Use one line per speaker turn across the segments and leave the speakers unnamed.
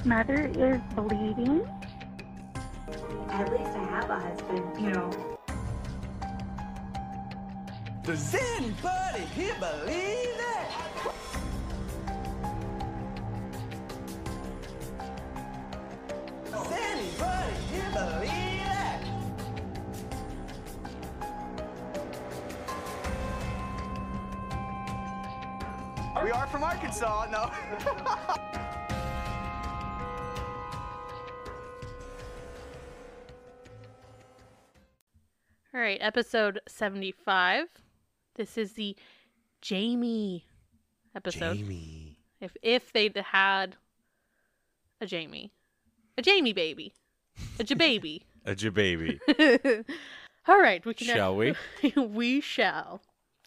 Mother is bleeding.
At least I have a husband.
Does anybody here believe that? Does anybody here believe that? We are from Arkansas, no.
All right, episode 75. This is the Jamie episode.
Jamie.
If they'd had a Jamie baby, a Jababy.
A Jababy.
All right, we can.
Shall we?
We shall.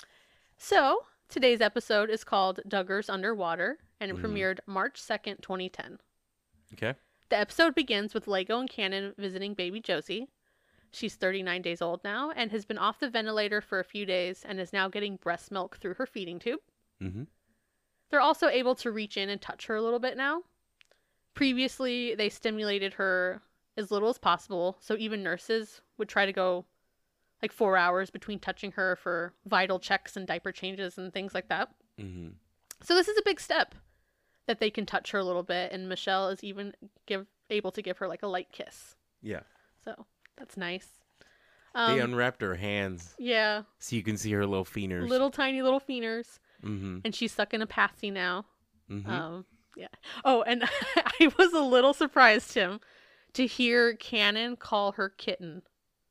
So today's episode is called Duggars Underwater, and it premiered March 2nd, 2010.
Okay.
The episode begins with Lego and Cannon visiting baby Josie. She's 39 days old now and has been off the ventilator for a few days and is now getting breast milk through her feeding tube.
Mm-hmm.
They're also able to reach in and touch her a little bit now. Previously, they stimulated her as little as possible, so even nurses would try to go like 4 hours between touching her for vital checks and diaper changes and things like that.
Mm-hmm.
So this is a big step that they can touch her a little bit, and Michelle is even able to give her like a light kiss.
Yeah.
So that's nice.
They unwrapped her hands
Yeah,
so you can see her little fingers.
little tiny little fingers,
Mm-hmm.
and she's sucking a passy now.
Mm-hmm.
Yeah. Oh, and I was a little surprised, Tim, to hear Cannon call her kitten.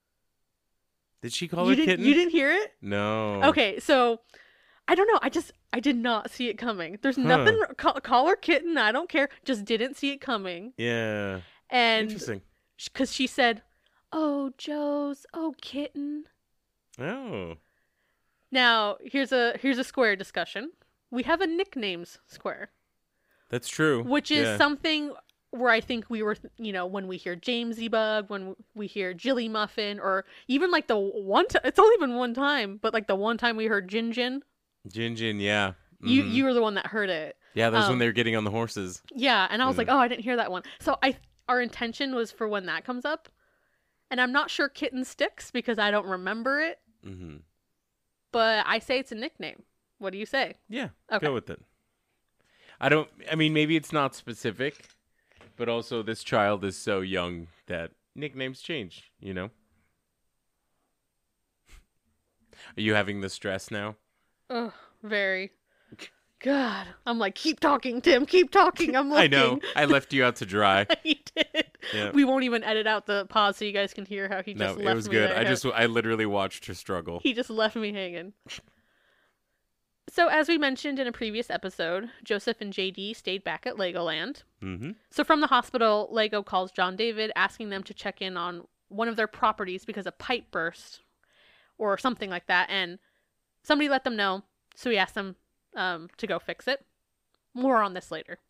Did she call her kitten?
You didn't hear it?
No.
Okay, so I don't know. I did not see it coming. There's nothing. Call her kitten. I don't care. Just didn't see it coming.
Yeah.
And
Interesting.
because she said, "Oh, Joe's. Oh, kitten."
Oh.
Now here's a square discussion. We have a nicknames square,
That's true.
which is
Yeah.
something where I think we were, when we hear Jamesy Bug, when we hear Jilly Muffin, or even like the one time, it's only been one time, but like the one time we heard Jin Jin,
Jin, yeah.
you were the one that heard it.
Yeah, that was when they were getting on the horses.
Yeah, and I was like, oh, I didn't hear that one. So our intention was for when that comes up, and I'm not sure kitten sticks because I don't remember it,
Mm-hmm.
but I say it's a nickname. What do you say?
Yeah,
Okay.
go with it. I mean, maybe it's not specific, but also this child is so young that nicknames change, Are you having the stress now?
Ugh, very. God, I'm like, keep talking, Tim, keep talking. I'm looking.
I know. I left you out to dry.
He did.
Yeah.
We won't even edit out the pause so you guys can hear how he
No,
just left
it was
me
good.
there.
I literally watched her struggle.
He just left me hanging. So, as we mentioned in a previous episode, Joseph and JD stayed back at Legoland.
Mm-hmm.
So, from the hospital, Lego calls John David, asking them to check in on one of their properties because a pipe burst or something like that. And somebody let them know, so he asked them to go fix it. More on this later.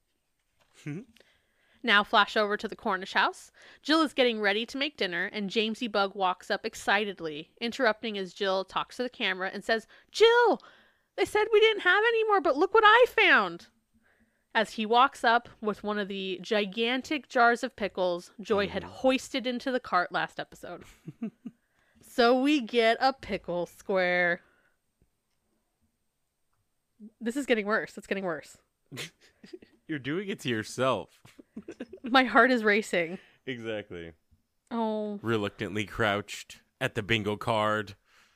Now, flash over to the Cornish house. Jill is getting ready to make dinner, and Jamesy Bug walks up excitedly, interrupting as Jill talks to the camera and says, "Jill, they said we didn't have any more, but look what I found." As he walks up with one of the gigantic jars of pickles Joy had hoisted into the cart last episode. So we get a pickle square. This is getting worse. It's getting worse.
You're doing it to yourself.
My heart is racing.
Exactly.
Oh.
Reluctantly crouched at the bingo card.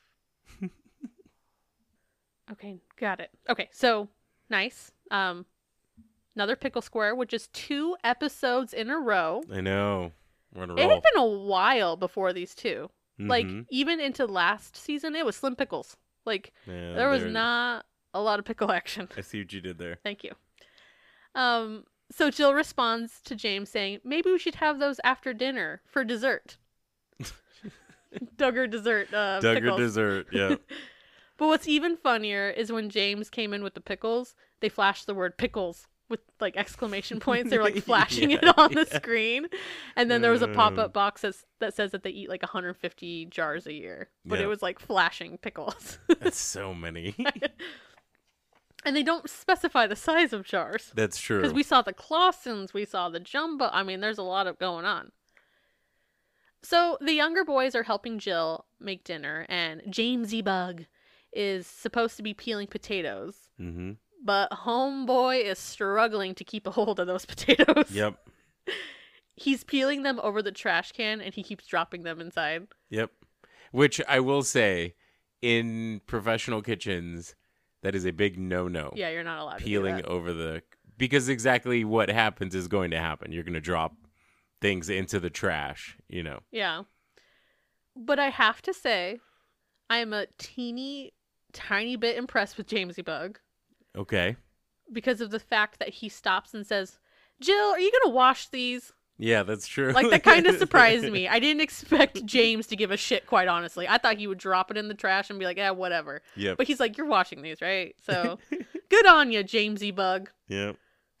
Okay, got it. Okay, so nice. Another pickle square, which is 2 episodes in a row.
I know. We're on a
It
roll.
had been a while before these two. Like,
Mhm.
even into last season, it was Slim Pickles. Like,
Yeah,
there was
there-
not a lot of pickle action.
I see what you did there.
Thank you. So Jill responds to James saying, maybe we should have those after dinner for dessert. Duggar dessert
Duggar
pickles.
dessert, yeah.
But what's even funnier is when James came in with the pickles, they flashed the word pickles with like exclamation points. They were like flashing
Yeah,
it on the
yeah.
screen. And then there was a pop-up box that says that they eat like 150 jars a year. But
Yeah.
it was like flashing pickles.
That's so many.
And they don't specify the size of jars.
That's true.
Because we saw the Clausens, we saw the Jumbo. I mean, there's a lot of going on. So the younger boys are helping Jill make dinner, and Jamesy Bug is supposed to be peeling potatoes.
Mm-hmm.
But homeboy is struggling to keep a hold of those potatoes.
Yep.
He's peeling them over the trash can, and he keeps dropping them inside.
Yep. Which I will say, in professional kitchens, that is a big no-no.
Yeah, you're not allowed to
Peeling
do that.
over the... Because exactly what happens is going to happen. You're going to drop things into the trash, you know.
Yeah. But I have to say, I am a tiny bit impressed with Jamesy Bug.
Okay.
Because of the fact that he stops and says, Jill, are you going to wash these?
Yeah, that's true.
Like, that kind of surprised me. I didn't expect James to give a shit, quite honestly. I thought he would drop it in the trash and be like, yeah, whatever.
Yep.
But he's like, you're washing these, right? So, good on you, Jamesy Bug.
Yep.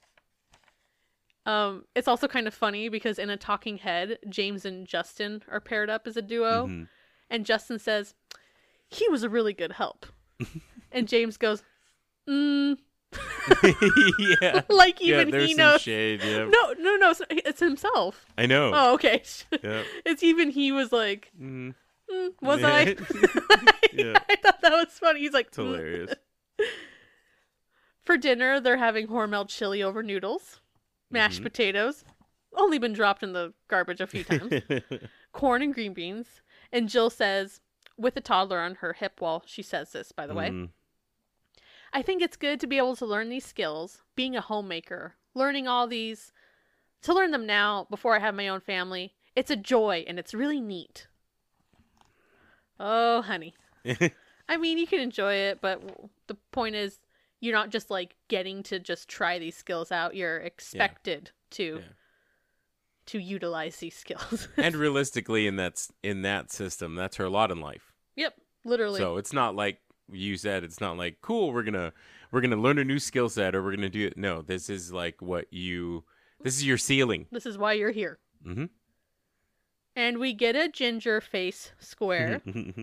It's also kind of funny because in a talking head, James and Justin are paired up as a duo.
Mhm.
And Justin says, he was a really good help. And James goes,
Yeah.
like
Yeah,
even
there's
he
some
knows.
shade, yep.
No, it's himself.
I know.
Oh, okay.
Yep.
It's even he was like,
Mhm.
was I?
Yeah.
I thought that was funny. He's like,
It's hilarious.
For dinner, they're having Hormel chili over noodles, mashed
Mhm.
potatoes, only been dropped in the garbage a few times, corn and green beans. And Jill says, with a toddler on her hip while she says this, by the way,
Mhm.
I think it's good to be able to learn these skills, being a homemaker, learning all these, to learn them now before I have my own family. It's a joy and it's really neat. Oh, honey. I mean, you can enjoy it, but the point is, you're not just like getting to just try these skills out. You're expected to utilize these skills.
And realistically, in that system, that's her lot in life.
Yep, literally.
So it's not like you said. It's not like, cool, we're gonna learn a new skill set, or we're gonna do it. No, this is like this is your ceiling.
This is why you're here.
Mm-hmm.
And we get a ginger face square.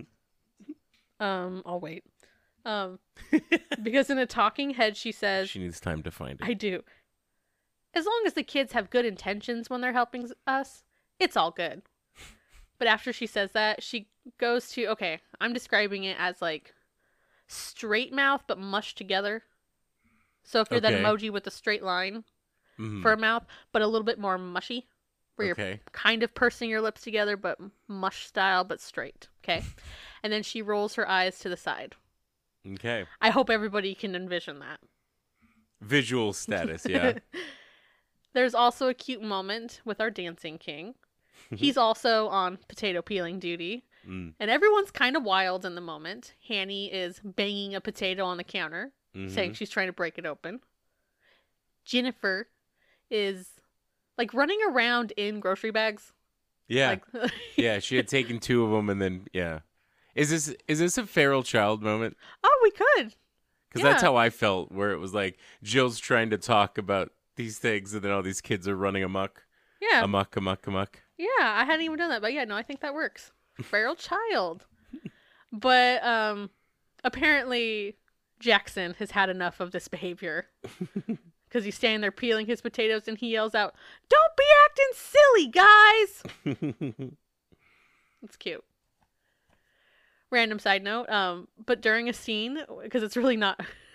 I'll wait. Because in a talking head, she says,
She needs time to find it.
I do. As long as the kids have good intentions when they're helping us, it's all good. But after she says that, she goes to, okay, I'm describing it as like straight mouth, but mushed together. So if you're that
Okay.
emoji with the straight line
Mhm.
for a mouth, but a little bit more mushy, where you're
Okay.
kind of pursing your lips together, but mush style, but straight. Okay. And then she rolls her eyes to the side.
Okay.
I hope everybody can envision that.
Visual status, yeah.
There's also a cute moment with our dancing king. He's also on potato peeling duty.
Mm.
And everyone's kind of wild in the moment. Hanny is banging a potato on the counter,
Mhm.
saying she's trying to break it open. Jennifer is like running around in grocery bags.
Yeah.
Like,
Yeah, she had taken 2 of them, and then Is this a feral child moment?
oh, we could.
Because that's
Yeah.
how I felt, where it was like Jill's trying to talk about these things, and then all these kids are running amok.
Yeah.
Amok.
Yeah, I hadn't even done that, but yeah, no, I think that works. Feral child. But apparently Jackson has had enough of this behavior. Because he's standing there peeling his potatoes and he yells out, "Don't be acting silly, guys!" It's cute. Random side note, but during a scene, because it's really not...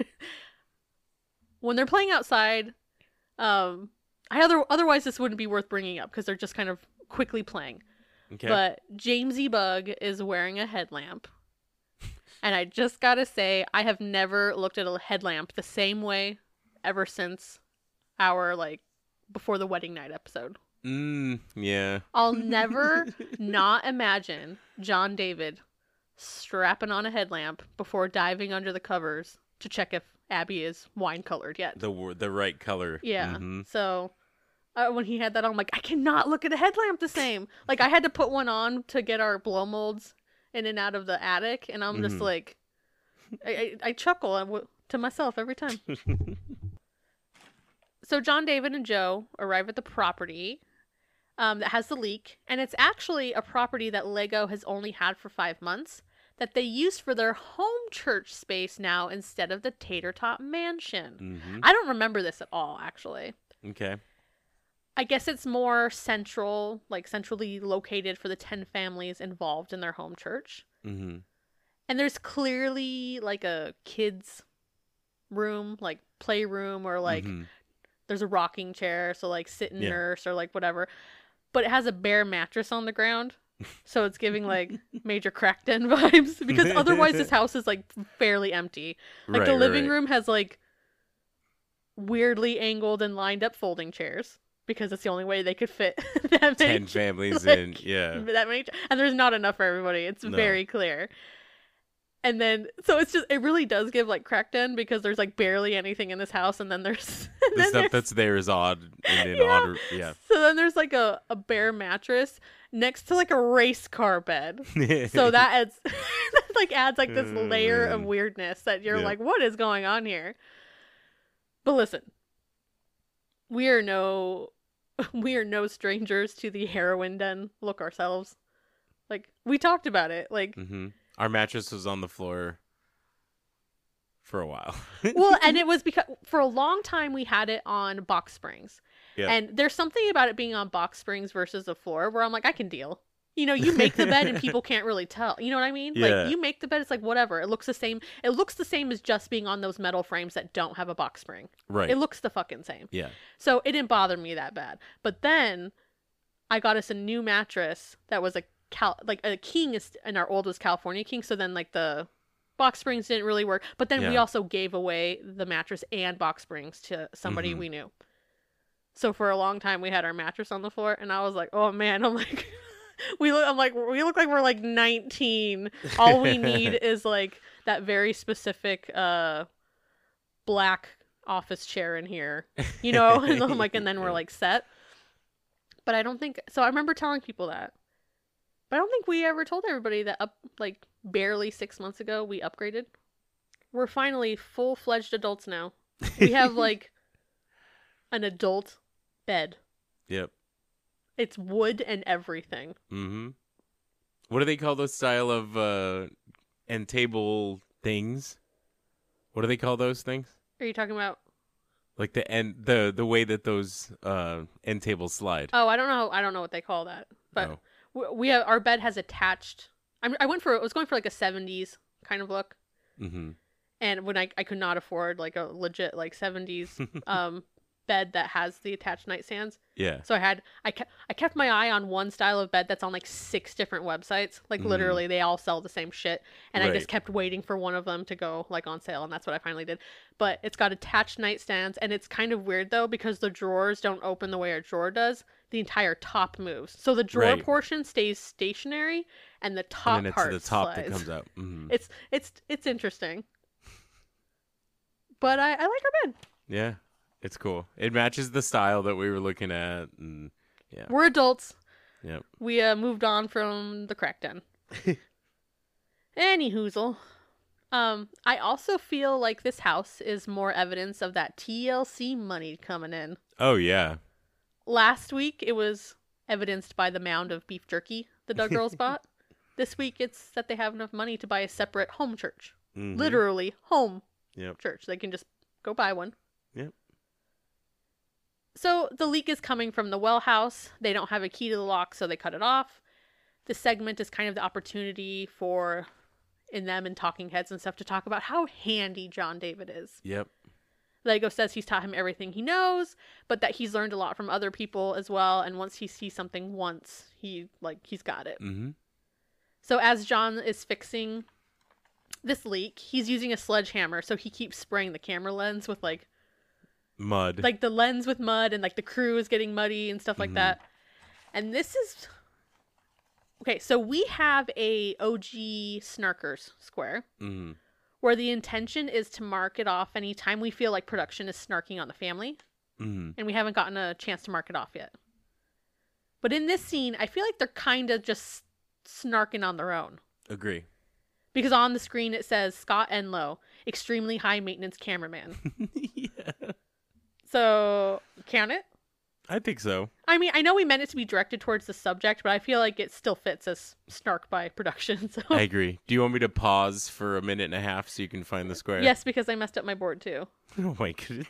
when they're playing outside, otherwise this wouldn't be worth bringing up because they're just kind of quickly playing.
Okay.
But Jamesy Bug is wearing a headlamp. And I just gotta say, I have never looked at a headlamp the same way ever since our, like, before the wedding night episode.
Yeah.
I'll never not imagine John David strapping on a headlamp before diving under the covers to check if Abby is wine colored yet.
The right color.
Yeah.
Mhm.
So when he had that on, I'm like, I cannot look at a headlamp the same. Like, I had to put one on to get our blow molds in and out of the attic, and I'm just like, I chuckle to myself every time. So John, David, and Joe arrive at the property that has the leak, and it's actually a property that Lego has only had for 5 months. that they used for their home church space now instead of the Tater Tot Mansion.
Mm-hmm.
I don't remember this at all, actually.
Okay.
I guess it's more central, like centrally located for the 10 families involved in their home church.
Mm-hmm.
And there's clearly like a kid's room, like playroom, or like there's a rocking chair, so like sit and nurse or like whatever. But it has a bare mattress on the ground. So it's giving like major Crackden vibes, because otherwise this house is like fairly empty. Like the living room has like weirdly angled and lined up folding chairs, because it's the only way they could fit that many
10 families
like,
in, yeah.
That many, and there's not enough for everybody. It's very clear. And then, so it's just, it really does give like Crackden, because there's like barely anything in this house, and then there's
The stuff that's there is odd and in odd, yeah.
So then there's like a bare mattress next to like a race car bed. So that adds adds like this layer of weirdness that you're like, what is going on here? But listen, we are no strangers to the heroin den look ourselves. Like, we talked about it. Like,
our mattress was on the floor for a while.
well, and it was because for a long time we had it on box springs.
Yeah.
And there's something about it being on box springs versus the floor where I'm like, I can deal. You know, you make the bed and people can't really tell. You know what I mean?
Yeah.
Like, you make the bed, it's like, whatever. It looks the same. It looks the same as just being on those metal frames that don't have a box spring.
Right.
It looks the fucking same.
Yeah.
So it didn't bother me that bad. But then I got us a new mattress that was a king, and our old was California king. So then like the box springs didn't really work. But then we also gave away the mattress and box springs to somebody we knew. So for a long time we had our mattress on the floor, and I was like, oh man, I'm like, we look like we're like 19. All we need is like that very specific black office chair in here, you know? And I'm like, and then we're like set. But I don't think so. I remember telling people that, but I don't think we ever told everybody that like barely 6 months ago we upgraded. We're finally full-fledged adults now. We have like an adult bed.
Yep.
It's wood and everything.
Mm-hmm. What do they call those style of end table things? What do they call those things?
Are you talking about?
Like the way that those end tables slide.
Oh, I don't know what they call that. But we have, our bed has attached. I was going for like a 70s kind of look.
Mm-hmm.
And when I could not afford like a legit like 70s bed that has the attached nightstands.
Yeah.
So I kept my eye on one style of bed that's on like 6 different websites. Like literally they all sell the same shit. And I just kept waiting for one of them to go like on sale, and that's what I finally did. But it's got attached nightstands, and it's kind of weird though, because the drawers don't open the way a drawer does. The entire top moves. So the drawer portion stays stationary, and the top part
it's the top
slides.
that comes out. Mm-hmm.
It's interesting. But I like our bed.
Yeah. It's cool. It matches the style that we were looking at, and yeah.
We're adults.
Yep.
We moved on from the Crackden. Any hoozle. I also feel like this house is more evidence of that TLC money coming in.
Oh yeah.
Last week it was evidenced by the mound of beef jerky the Doug girls bought. This week it's that they have enough money to buy a separate home church.
Mm-hmm.
Literally home
Yep.
church. They can just go buy one.
Yep.
So the leak is coming from the well house. They don't have a key to the lock, so they cut it off. This segment is kind of the opportunity for in them and Talking Heads and stuff to talk about how handy John David is.
Yep.
Lego says he's taught him everything he knows, but that he's learned a lot from other people as well. And once he sees something once, he's got it.
Mm-hmm.
So as John is fixing this leak, he's using a sledgehammer. So he keeps spraying the camera lens with like
mud.
Like the lens with mud, and like the crew is getting muddy and stuff like that. And this is okay. So we have a OG Snarkers square where the intention is to mark it off anytime we feel like production is snarking on the family, and we haven't gotten a chance to mark it off yet. But in this scene, I feel like they're kind of just snarking on their own.
Agree.
Because on the screen it says Scott Enlow, extremely high maintenance cameraman.
Yeah.
So count it.
I think so.
I mean, I know we meant it to be directed towards the subject, but I feel like it still fits as snark by production. So
I agree. Do you want me to pause for a minute and a half so you can find the square?
yes, because I messed up my board too.
Oh my goodness.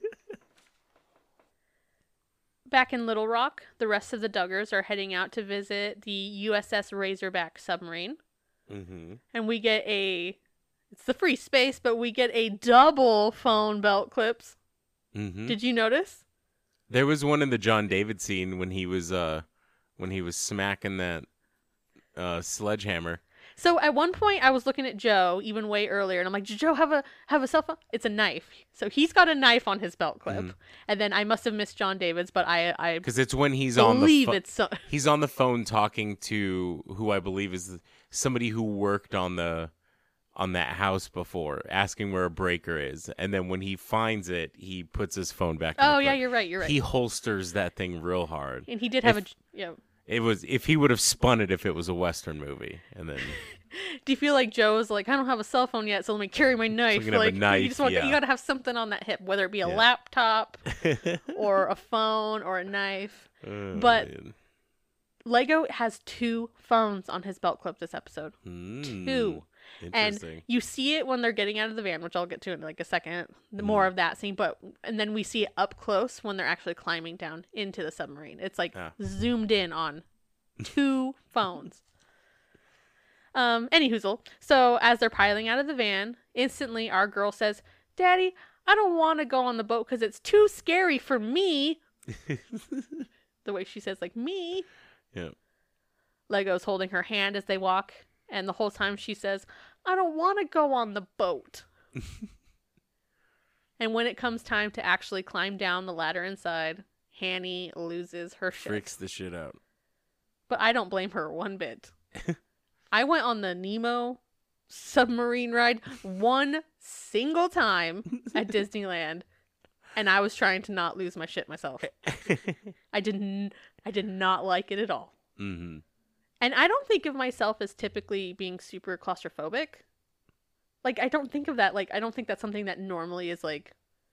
Back in Little Rock, the rest of the Duggars are heading out to visit the USS Razorback submarine.
Mm-hmm.
And we get it's the free space, but we get a double phone belt clips.
Mm-hmm.
Did you notice?
There was one in the John David scene when he was smacking that sledgehammer.
So at one point I was looking at Joe even way earlier and I'm like, did Joe have a cell phone? It's a knife. So he's got a knife on his belt clip.
Mhm.
And then I must have missed John David's, but I
Because it's when he's
believe
on the
it's so-
he's on the phone talking to who I believe is somebody who worked on that house before, asking where a breaker is, and then when he finds it, he puts his phone back. in
Oh
the
yeah,
clip.
you're right.
He holsters that thing real hard.
And he did have
It was if he would have spun it if it was a Western movie, and then
Do you feel like Joe is like, I don't have a cell phone yet, so let me carry my knife?
can have a
Like
knife,
you just want
yeah.
you gotta have something on that hip, whether it be a
Yeah.
laptop or a phone or a knife.
Oh,
But-
man.
Lego has 2 phones on his belt clip this episode. 2. And
Interesting.
you see it when they're getting out of the van, which I'll get to in like a second. More of that scene, and then we see it up close when they're actually climbing down into the submarine. It's like zoomed in on 2 phones. Anyhoozle. So as they're piling out of the van, instantly our girl says, "Daddy, I don't want to go on the boat because it's too scary for me." The way she says, like, me.
Yeah.
Lego's holding her hand as they walk, and the whole time she says, "I don't want to go on the boat." And when it comes time to actually climb down the ladder inside, Hanny loses her shit.
Freaks the shit out.
But I don't blame her one bit. I went on the Nemo submarine ride one single time at Disneyland, and I was trying to not lose my shit myself. I did not like it at all.
Mm-hmm.
And I don't think of myself as typically being super claustrophobic. Like, I don't think of that. Like, I don't think that's something that normally is like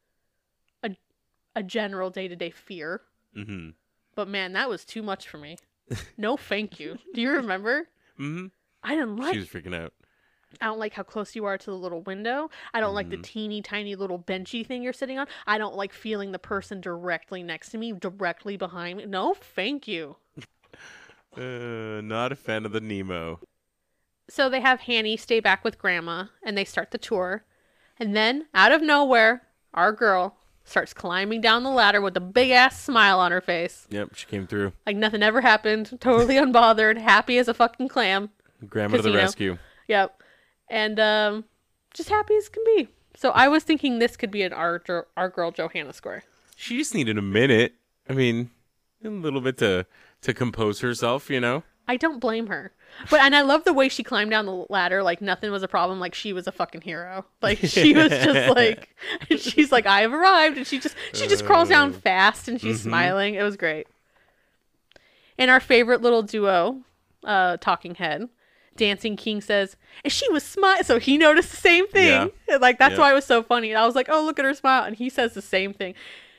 a general day-to-day fear.
Mm-hmm.
But man, that was too much for me. No, thank you. Do you remember?
Mm-hmm.
I didn't like.
She was freaking out.
I don't like how close you are to the little window. I don't like the teeny tiny little benchy thing you're sitting on. I don't like feeling the person directly next to me, directly behind me. No, thank you.
Not a fan of the Nemo.
So they have Hanny stay back with Grandma, and they start the tour. And then, out of nowhere, our girl starts climbing down the ladder with a big-ass smile on her face.
Yep, she came through.
Like nothing ever happened. Totally unbothered. Happy as a fucking clam.
Grandma to the
'Cause, you know,
rescue.
Yep. And just happy as can be. So I was thinking this could be an our girl Johanna score.
She just needed a minute. I mean, a little bit to compose herself, you know?
I don't blame her. And I love the way she climbed down the ladder like nothing was a problem, like she was a fucking hero. Like she was just like she's like, I have arrived, and she just crawls down fast and she's smiling. It was great. And our favorite little duo, Talking Head, Dancing King says, and she was smiling. So he noticed the same thing.
Yeah.
Like that's
Yeah.
why it was so funny. And I was like, oh, look at her smile. And he says the same thing.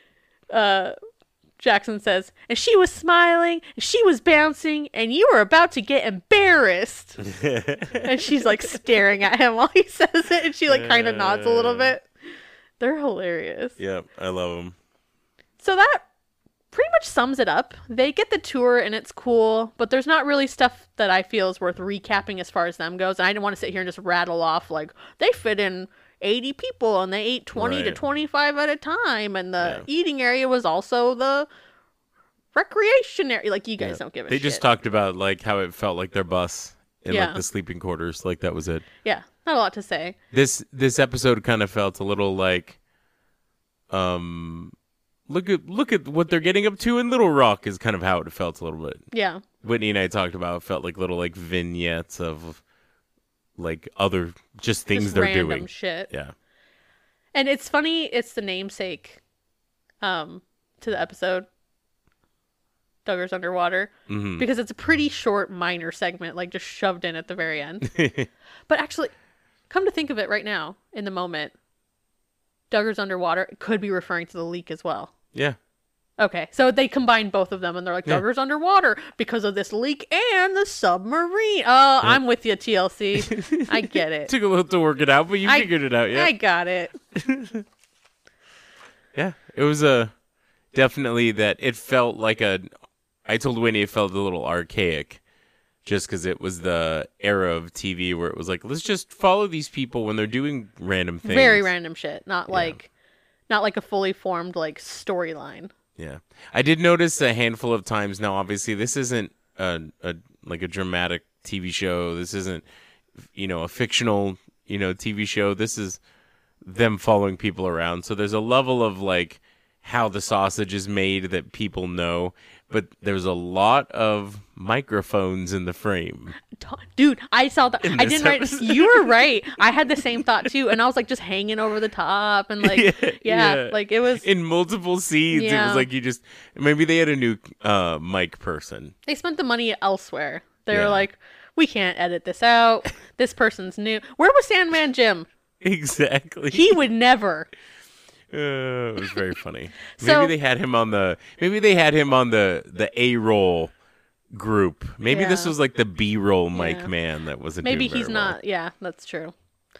Jackson says, and she was smiling, and she was bouncing, and you were about to get embarrassed. And she's like staring at him while he says it, and she like kind of nods a little bit. They're hilarious.
Yep, I love them.
So that pretty much sums it up. They get the tour and it's cool, but there's not really stuff that I feel is worth recapping as far as them goes. And I didn't want to sit here and just rattle off like they fit in 80 people and they ate 20 to
Right.
25 at a time, and the
Yeah.
eating area was also the recreation area. Like you guys don't give a
They
shit.
just talked about like how it felt like their bus in
Yeah.
like the sleeping quarters. Like that was it.
Yeah, not a lot to say.
This episode kind of felt a little like look at what they're getting up to in Little Rock is kind of how it felt a little bit.
Yeah.
Whitney and I talked about it felt like little like vignettes of like other just things
Just
they're
random
doing.
shit.
Yeah.
And it's funny, it's the namesake to the episode, Duggar's Underwater,
Mhm.
because it's a pretty short, minor segment, like just shoved in at the very end. But actually, come to think of it right now, in the moment, Duggar's Underwater could be referring to the leak as well.
Yeah.
Okay, so they combined both of them, and they're like,
Yeah.
Duggar's underwater because of this leak and the submarine. Oh, I'm with you, TLC. I get it.
Took a little to work it out, but you figured it out, yeah.
I got it.
Yeah, it was definitely that it felt like I told Winnie it felt a little archaic just because it was the era of TV where it was like, let's just follow these people when they're doing random things.
Very random shit. Not like a fully formed like storyline.
Yeah. I did notice a handful of times now, obviously, this isn't like a dramatic TV show. This isn't, a fictional, TV show. This is them following people around. So there's a level of like how the sausage is made that people know, but there's a lot of microphones in the frame.
Dude, I saw that.
In
I
this
didn't write.
episode.
You were right. I had the same thought too, and I was like just hanging over the top and like, yeah. Like it was.
In multiple scenes, it
Yeah.
was like maybe they had a new mic person.
They spent the money elsewhere. They were
Yeah.
like, we can't edit this out. This person's new. Where was Sandman Jim?
Exactly.
He would never.
It was very funny.
So-
Maybe they had him on the A-roll group. Maybe this
Yeah.
was like the B-roll mic
Yeah.
man that wasn't
Maybe
doing
he's
very well.
not. Yeah, that's true.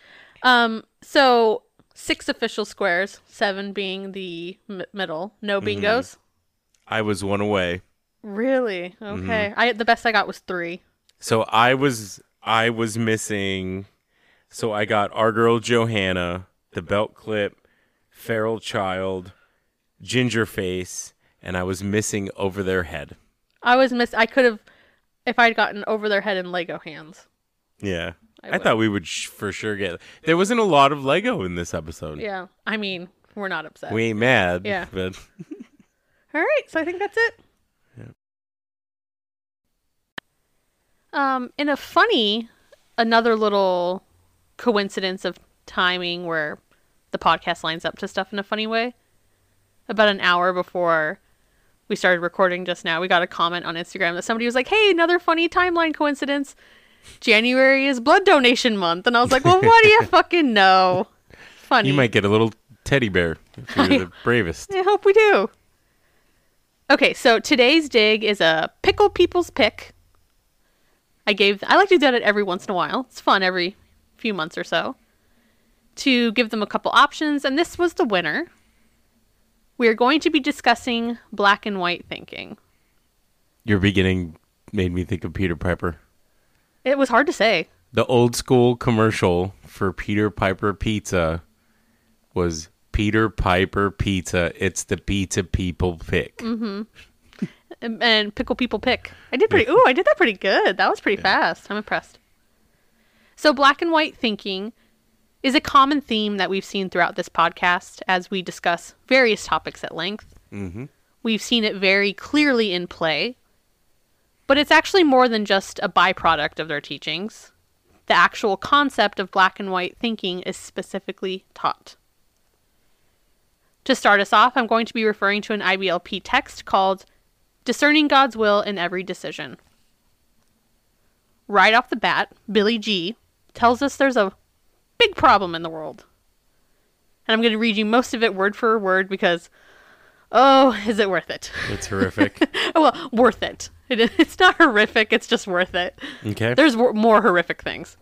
So 6 official squares, 7 being the middle. No
Mm-hmm.
bingos.
I was one away.
Really? Okay. The best I got was 3.
So I was missing. So I got Our Girl Johanna, the belt clip, Feral Child, Ginger Face, and I was missing Over Their Head.
I could have, if I'd gotten Over Their Head and Lego Hands.
Yeah. I
would.
thought we would for sure get. There wasn't a lot of Lego in this episode.
Yeah. I mean, we're not upset.
We ain't mad.
Yeah.
But
All right. So I think that's it. In another little coincidence of timing where the podcast lines up to stuff in a funny way, about an hour before we started recording just now, we got a comment on Instagram that somebody was like, hey, another funny timeline coincidence. January is blood donation month. And I was like, well, what do you fucking know? Funny.
you might get a little teddy bear if you're the bravest.
I hope we do. Okay, so today's dig is a pickle people's pick. I like to do that every once in a while. It's fun every few months or so. To give them a couple options, and this was the winner. We are going to be discussing black and white thinking.
Your beginning made me think of Peter Piper.
It was hard to say.
The old school commercial for Peter Piper Pizza was Peter Piper Pizza. It's the pizza people pick.
Mm-hmm. And pickle people pick. I did that pretty good. That was pretty fast. I'm impressed. So black and white thinking is a common theme that we've seen throughout this podcast as we discuss various topics at length.
Mm-hmm.
We've seen it very clearly in play, but it's actually more than just a byproduct of their teachings. The actual concept of black and white thinking is specifically taught. To start us off, I'm going to be referring to an IBLP text called Discerning God's Will in Every Decision. Right off the bat, Billy G tells us there's a big problem in the world. And I'm going to read you most of it word for word because, is it worth it?
It's horrific.
Well, worth it. It's not horrific, it's just worth it.
Okay.
There's more horrific things.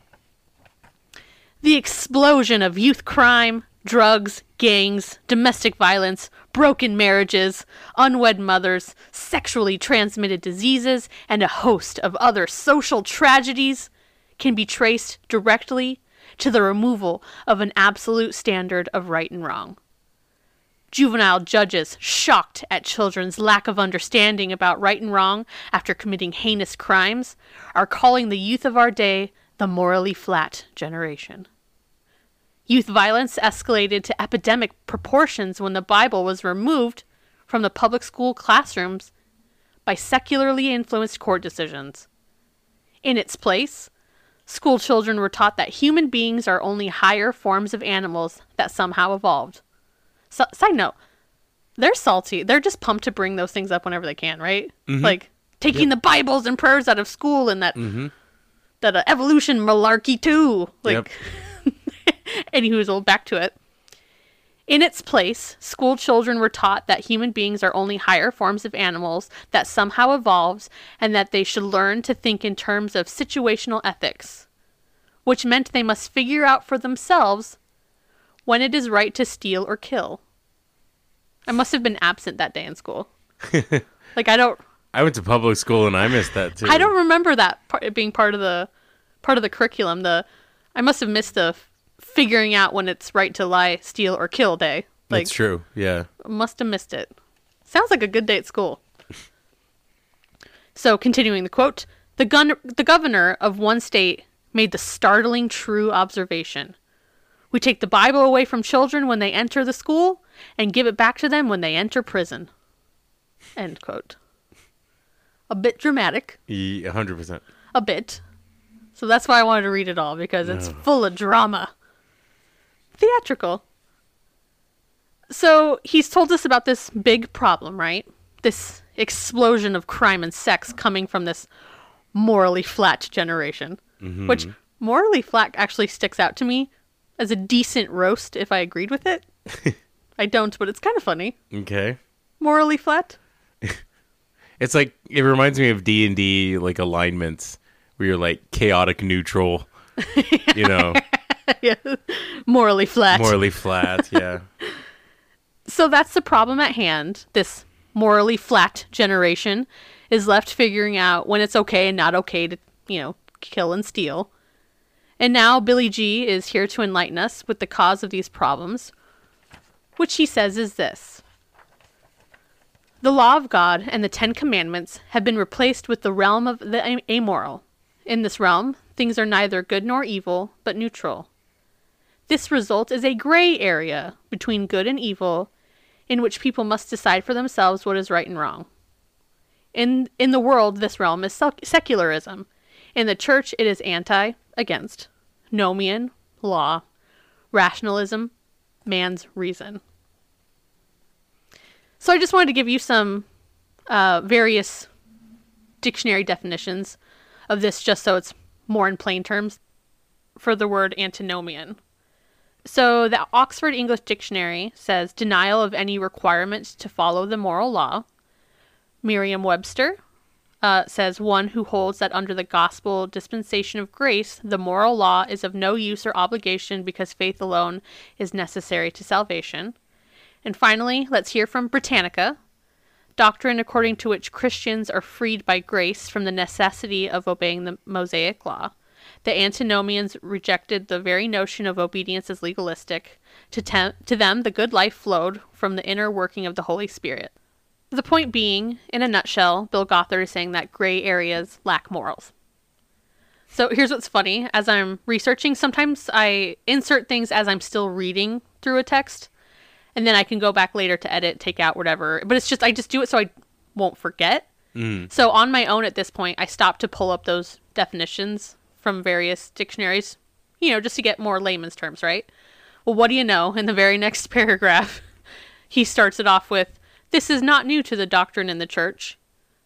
The explosion of youth crime, drugs, gangs, domestic violence, broken marriages, unwed mothers, sexually transmitted diseases, and a host of other social tragedies can be traced directly to the removal of an absolute standard of right and wrong. Juvenile judges, shocked at children's lack of understanding about right and wrong after committing heinous crimes, are calling the youth of our day the morally flat generation. Youth violence escalated to epidemic proportions when the Bible was removed from the public school classrooms by secularly influenced court decisions. In its place, school children were taught that human beings are only higher forms of animals that somehow evolved. Side note, they're salty. They're just pumped to bring those things up whenever they can, right?
Mm-hmm.
Like taking the Bibles and prayers out of school and that evolution malarkey too. Like,
Yep.
anywho's back to it. In its place, school children were taught that human beings are only higher forms of animals that somehow evolved, and that they should learn to think in terms of situational ethics, which meant they must figure out for themselves when it is right to steal or kill. I must have been absent that day in school. Like,
I went to public school and I missed that too.
I don't remember that being part of the curriculum. I must have missed the figuring out when it's right to lie, steal, or kill day. Like,
That's true. Yeah.
must have missed it. Sounds like a good day at school. So, continuing the quote, the governor of one state made the startling true observation. We take the Bible away from children when they enter the school and give it back to them when they enter prison. End quote. A bit dramatic.
100%.
A bit. So that's why I wanted to read it all, because it's full of drama. Theatrical. So he's told us about this big problem, right? This explosion of crime and sex coming from this morally flat generation.
Mm-hmm.
Which, morally flat actually sticks out to me as a decent roast if I agreed with it. I don't, but it's kind of funny.
Okay.
Morally flat?
It's like, it reminds me of D&D, like, alignments, where you're, like, chaotic neutral, you know.
Yeah. Morally flat.
Morally flat, yeah.
So that's the problem at hand. This morally flat generation is left figuring out when it's okay and not okay to, kill and steal. And now Billy G is here to enlighten us with the cause of these problems, which he says is this. The law of God and the 10 Commandments have been replaced with the realm of the amoral. In this realm, things are neither good nor evil, but neutral. This result is a gray area between good and evil, in which people must decide for themselves what is right and wrong. In the world, this realm is secularism. In the church, it is against, nomian, law, rationalism, man's reason. So I just wanted to give you some various dictionary definitions of this, just so it's more in plain terms, for the word antinomian. So the Oxford English Dictionary says denial of any requirement to follow the moral law. Merriam-Webster says one who holds that under the gospel dispensation of grace, the moral law is of no use or obligation because faith alone is necessary to salvation. And finally, let's hear from Britannica, doctrine according to which Christians are freed by grace from the necessity of obeying the Mosaic law. The antinomians rejected the very notion of obedience as legalistic. To them, the good life flowed from the inner working of the Holy Spirit. The point being, in a nutshell, Bill Gothard is saying that gray areas lack morals. So here's what's funny. As I'm researching, sometimes I insert things as I'm still reading through a text, and then I can go back later to edit, take out whatever. But it's just, I just do it so I won't forget. So on my own at this point, I stopped to pull up those definitions from various dictionaries, just to get more layman's terms, right? Well, what do you know? In the very next paragraph, he starts it off with, "This is not new to the doctrine in the church."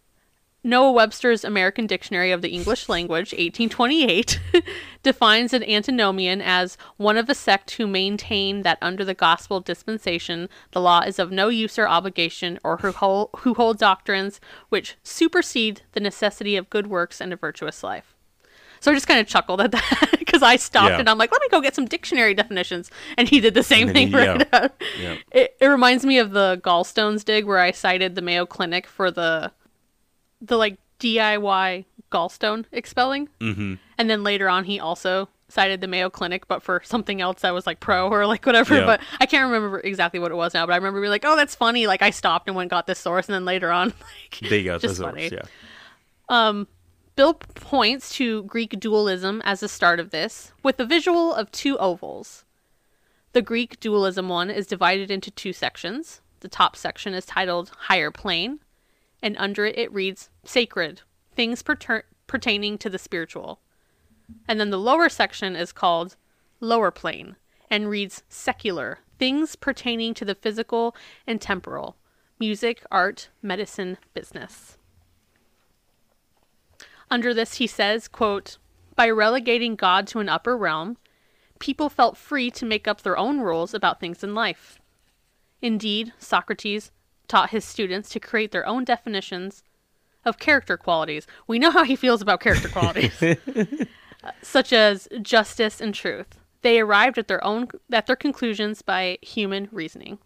Noah Webster's American Dictionary of the English Language, 1828, defines an antinomian as one of a sect who maintain that under the gospel dispensation, the law is of no use or obligation, or who hold doctrines which supersede the necessity of good works and a virtuous life. So I just kind of chuckled at that because I stopped and I'm like, let me go get some dictionary definitions. And he did the same thing right out. Yeah. It reminds me of the gallstones dig where I cited the Mayo Clinic for the like DIY gallstone expelling. Mm-hmm. And then later on, he also cited the Mayo Clinic, but for something else that was like pro or like whatever. Yeah. But I can't remember exactly what it was now. But I remember being like, oh, that's funny. Like I stopped and went and got this source. And then later on, like,
they got
just
the
funny.
source, yeah.
Bill points to Greek dualism as the start of this, with a visual of two ovals. The Greek dualism one is divided into two sections. The top section is titled Higher Plane, and under it it reads Sacred, things pertaining to the spiritual. And then the lower section is called Lower Plane, and reads Secular, things pertaining to the physical and temporal, music, art, medicine, business. Under this, he says, quote, by relegating God to an upper realm, people felt free to make up their own rules about things in life. Indeed, Socrates taught his students to create their own definitions of character qualities. We know how he feels about character qualities, such as justice and truth. They arrived at their conclusions by human reasoning.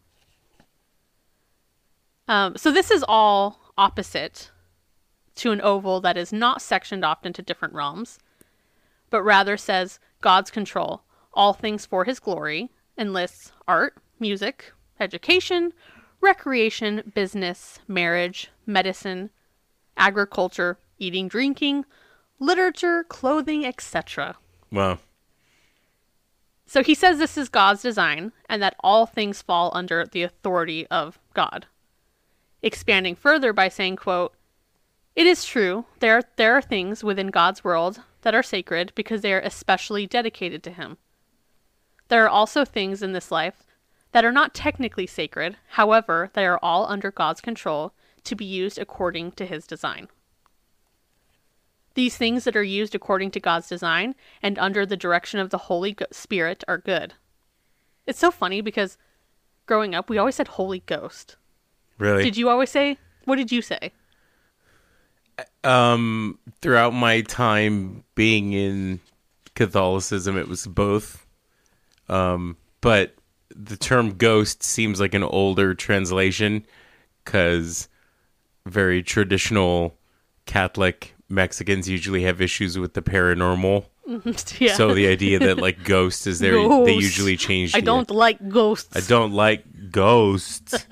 So this is all opposite to an oval that is not sectioned off into different realms, but rather says God's control, all things for his glory, and lists art, music, education, recreation, business, marriage, medicine, agriculture, eating, drinking, literature, clothing, etc.
Wow.
So he says this is God's design and that all things fall under the authority of God. Expanding further by saying, quote, "It is true, there are things within God's world that are sacred because they are especially dedicated to him. There are also things in this life that are not technically sacred, however, they are all under God's control to be used according to his design. These things that are used according to God's design and under the direction of the Holy Spirit are good." It's so funny because growing up, we always said Holy Ghost.
Really?
Did you always say? What did you say?
Throughout my time being in Catholicism, it was both. But the term ghost seems like an older translation because very traditional Catholic Mexicans usually have issues with the paranormal.
Yeah.
So the idea that like ghost is there,
Ghost.
they usually change.
I don't like ghosts.
I don't like ghosts.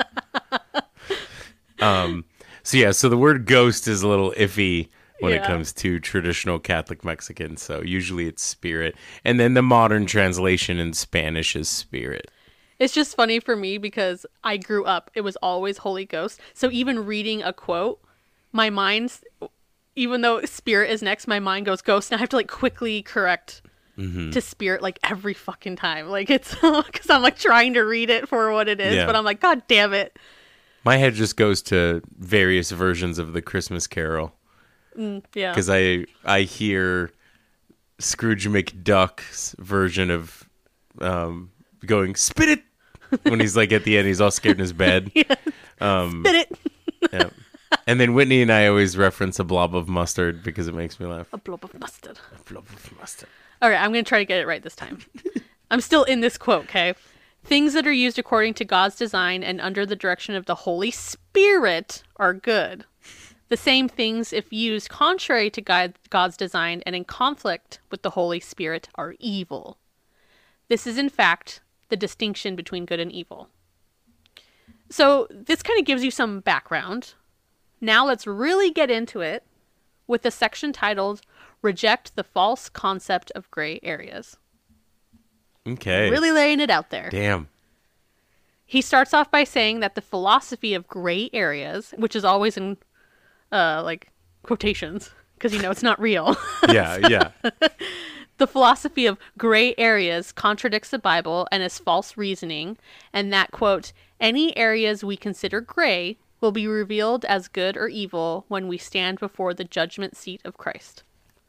So the word ghost is a little iffy when it comes to traditional Catholic Mexicans. So usually it's spirit. And then the modern translation in Spanish is spirit.
It's just funny for me because I grew up, it was always Holy Ghost. So even reading a quote, my mind's, even though spirit is next, my mind goes ghost. And I have to like quickly correct to spirit like every fucking time. Like it's because I'm like trying to read it for what it is.
Yeah.
But I'm like, God damn it.
My head just goes to various versions of the Christmas Carol.
Yeah.
Because I hear Scrooge McDuck's version of going, "Spit it!" when he's like at the end, he's all scared in his bed.
Spit it.
Yeah. And then Whitney and I always reference a blob of mustard because it makes me laugh.
A blob of mustard.
A blob of mustard.
All right, I'm going to try to get it right this time. I'm still in this quote, okay? "Things that are used according to God's design and under the direction of the Holy Spirit are good. The same things, if used contrary to God's design and in conflict with the Holy Spirit, are evil. This is, in fact, the distinction between good and evil." So this kind of gives you some background. Now let's really get into it with the section titled, "Reject the False Concept of Gray Areas."
Okay.
Really laying it out there.
Damn.
He starts off by saying that the philosophy of gray areas, which is always in like quotations, because you know it's not real.
Yeah.
The philosophy of gray areas contradicts the Bible and is false reasoning, and that, quote, "any areas we consider gray will be revealed as good or evil when we stand before the judgment seat of Christ."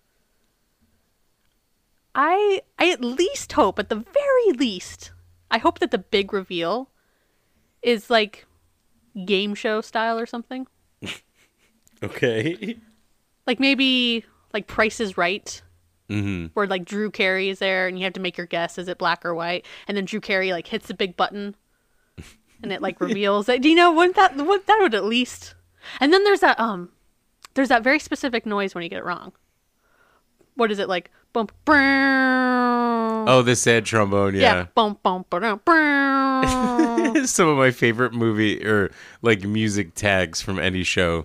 I at least hope, at the very least, I hope that the big reveal is like game show style or something.
Okay.
Like maybe like Price is Right.
Mm-hmm.
Where like Drew Carey is there and you have to make your guess, is it black or white? And then Drew Carey like hits a big button and it like reveals it. Do you know that would at least. And then there's that very specific noise when you get it wrong. What is it like? Bump.
Oh, the sad trombone, yeah.
Bump bump bump.
Some of my favorite movie or like music tags from any show.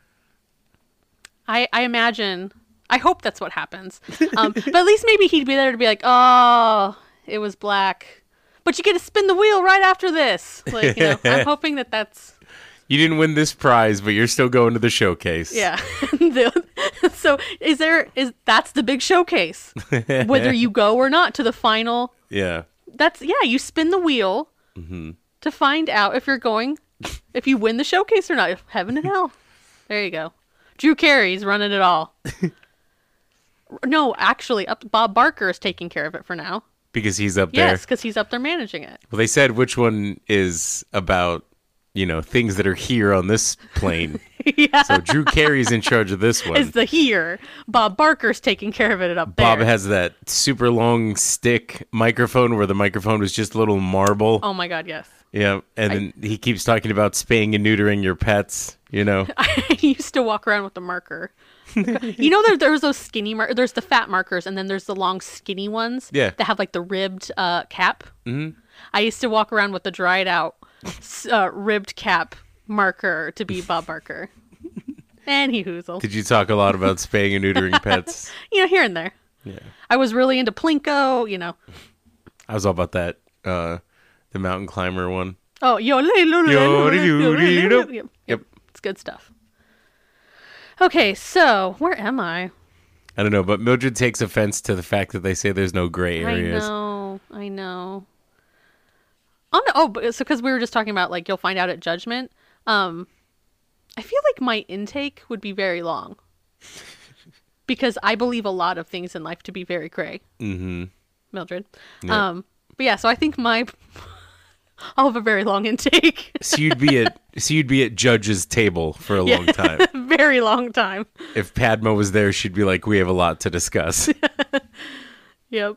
I imagine. I hope that's what happens. But at least maybe he'd be there to be like, "Oh, it was black, but you get to spin the wheel right after this." Like, you know, I'm hoping that's.
You didn't win this prize, but you're still going to the showcase.
Yeah. So that's the big showcase, whether you go or not to the final.
Yeah.
You spin the wheel to find out if you're going, if you win the showcase or not. Heaven and hell. There you go. Drew Carey's running it all. No, actually, Bob Barker is taking care of it for now.
Because he's up there.
Yes, because he's up there managing it.
Well, they said which one is about, things that are here on this plane.
Yeah.
So Drew Carey's in charge of this one.
Is the here. Bob Barker's taking care of it up there.
Bob has that super long stick microphone where the microphone was just a little marble.
Oh my God, yes.
Yeah, and then he keeps talking about spaying and neutering your pets,
I used to walk around with a marker. There's those skinny there's the fat markers, and then there's the long skinny ones
Yeah.
that have like the ribbed cap.
Mhm.
I used to walk around with the dried out ribbed cap marker to be Bob Barker. And he hoozled.
Did you talk a lot about spaying and neutering pets?
Here and there.
Yeah.
I was really into Plinko,
I was all about that, the mountain climber one.
Oh, Yep.
Yep.
It's good stuff. Okay, so where am I?
I don't know, but Mildred takes offense to the fact that they say there's no gray areas.
I know. Oh, no. Oh, so because we were just talking about, like, you'll find out at Judgment. I feel like my intake would be very long. Because I believe a lot of things in life to be very gray.
Mm-hmm.
Mildred.
Yep.
But yeah, so I think I'll have a very long intake.
So you'd be at Judge's table for a long time.
Very long time.
If Padma was there, she'd be like, "We have a lot to discuss."
Yep.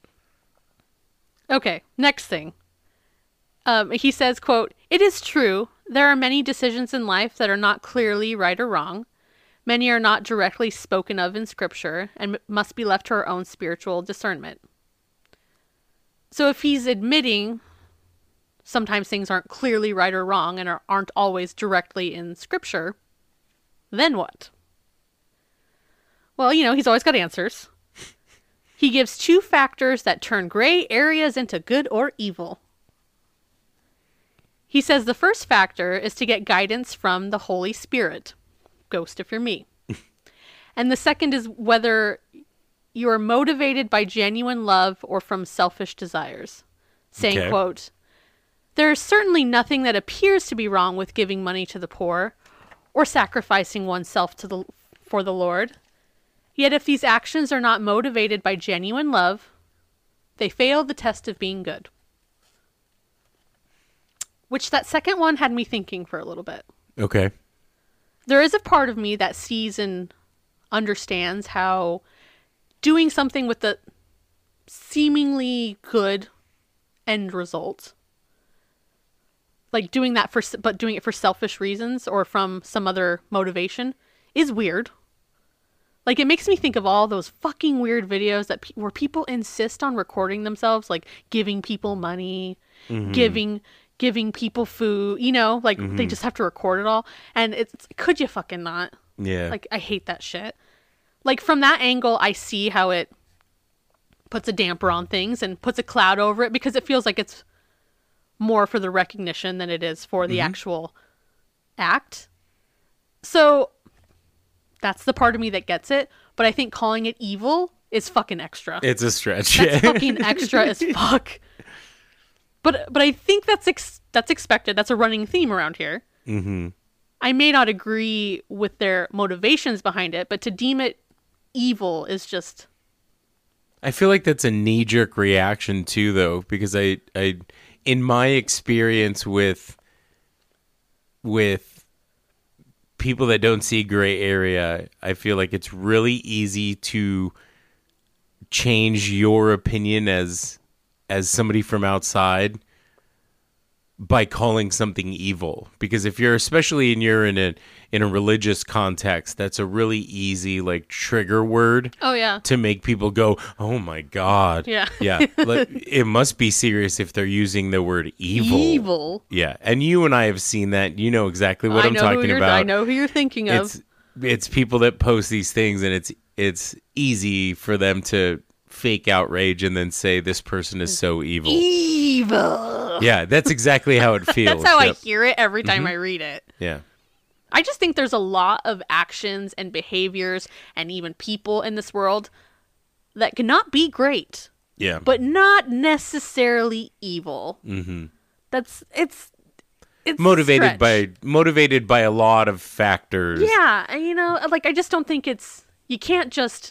Okay, next thing. He says, quote, "It is true, there are many decisions in life that are not clearly right or wrong. Many are not directly spoken of in Scripture and must be left to our own spiritual discernment." So if he's admitting sometimes things aren't clearly right or wrong and aren't always directly in Scripture, then what? Well, he's always got answers. He gives 2 factors that turn gray areas into good or evil. He says the first factor is to get guidance from the Holy Spirit. Ghost if you're me. And the second is whether you are motivated by genuine love or from selfish desires. Saying,
Okay.
quote, "There is certainly nothing that appears to be wrong with giving money to the poor or sacrificing oneself for the Lord. Yet if these actions are not motivated by genuine love, they fail the test of being good." Which that second one had me thinking for a little bit.
Okay.
There is a part of me that sees and understands how doing something with the seemingly good end result, like doing that but doing it for selfish reasons or from some other motivation, is weird. Like, it makes me think of all those fucking weird videos where people insist on recording themselves, like giving people money, giving people food, they just have to record it all. And could you fucking not?
Yeah.
Like, I hate that shit. Like, from that angle, I see how it puts a damper on things and puts a cloud over it because it feels like it's more for the recognition than it is for the actual act. So that's the part of me that gets it. But I think calling it evil is fucking extra.
It's a stretch.
That's fucking extra as fuck. But I think that's expected. That's a running theme around here.
Mm-hmm.
I may not agree with their motivations behind it, but to deem it evil is just...
I feel like that's a knee-jerk reaction too, though, because I in my experience with people that don't see gray area, I feel like it's really easy to change your opinion as somebody from outside by calling something evil. Because if you're you're in a religious context, that's a really easy like trigger word.
Oh yeah.
To make people go, "Oh my God."
Yeah.
Yeah. Like, it must be serious if they're using the word evil.
Evil.
Yeah. And you and I have seen that. You know exactly what I'm talking about.
I know who you're thinking of.
It's people that post these things, and it's easy for them to fake outrage and then say this person is so evil.
Evil.
Yeah, that's exactly how it feels.
That's how
Yep.
I hear it every time I read it.
Yeah.
I just think there's a lot of actions and behaviors and even people in this world that cannot be great,
Yeah.
but not necessarily evil.
Mm-hmm.
It's
Motivated
stretch.
by a lot of factors.
Yeah, and like I just don't think you can't just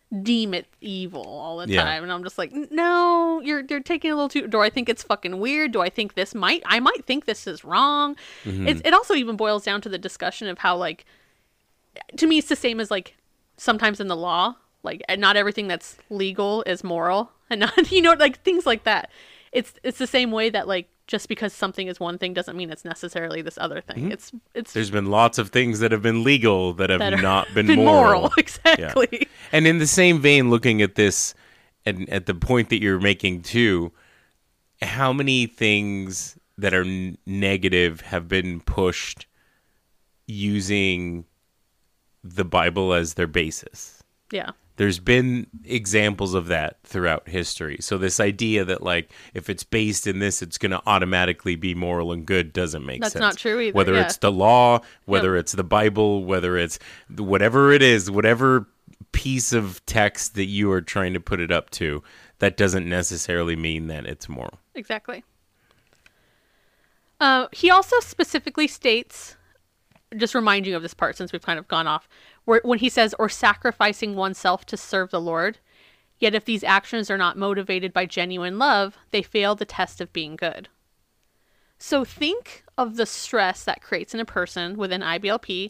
deem it evil all the
Yeah.
time, and I'm just like, no, you're taking a little too. Do I think it's fucking weird? Do I think I might think this is wrong? It also even boils down to the discussion of how, like, to me it's the same as, like, sometimes in the law, like, not everything that's legal is moral, and not, you know, like, things like that. It's the same way that, like, just because something is one thing doesn't mean it's necessarily this other thing. It's
There's been lots of things that have been legal that have not been
been
moral.
Exactly.
Yeah. And in the same vein, looking at this, and at the point that you're making too, how many things that are negative have been pushed using the Bible as their basis?
Yeah.
There's been examples of that throughout history. So this idea that, like, if it's based in this, it's going to automatically be moral and good doesn't make sense.
That's not true either.
Whether
yeah.
it's the law, whether it's the Bible, whether it's whatever it is, whatever piece of text that you are trying to put it up to, that doesn't necessarily mean that it's moral.
Exactly. He also specifically states, just remind you of this part since we've kind of gone off, when he says, or sacrificing oneself to serve the Lord, yet if these actions are not motivated by genuine love, they fail the test of being good. So think of the stress that creates in a person with an IBLP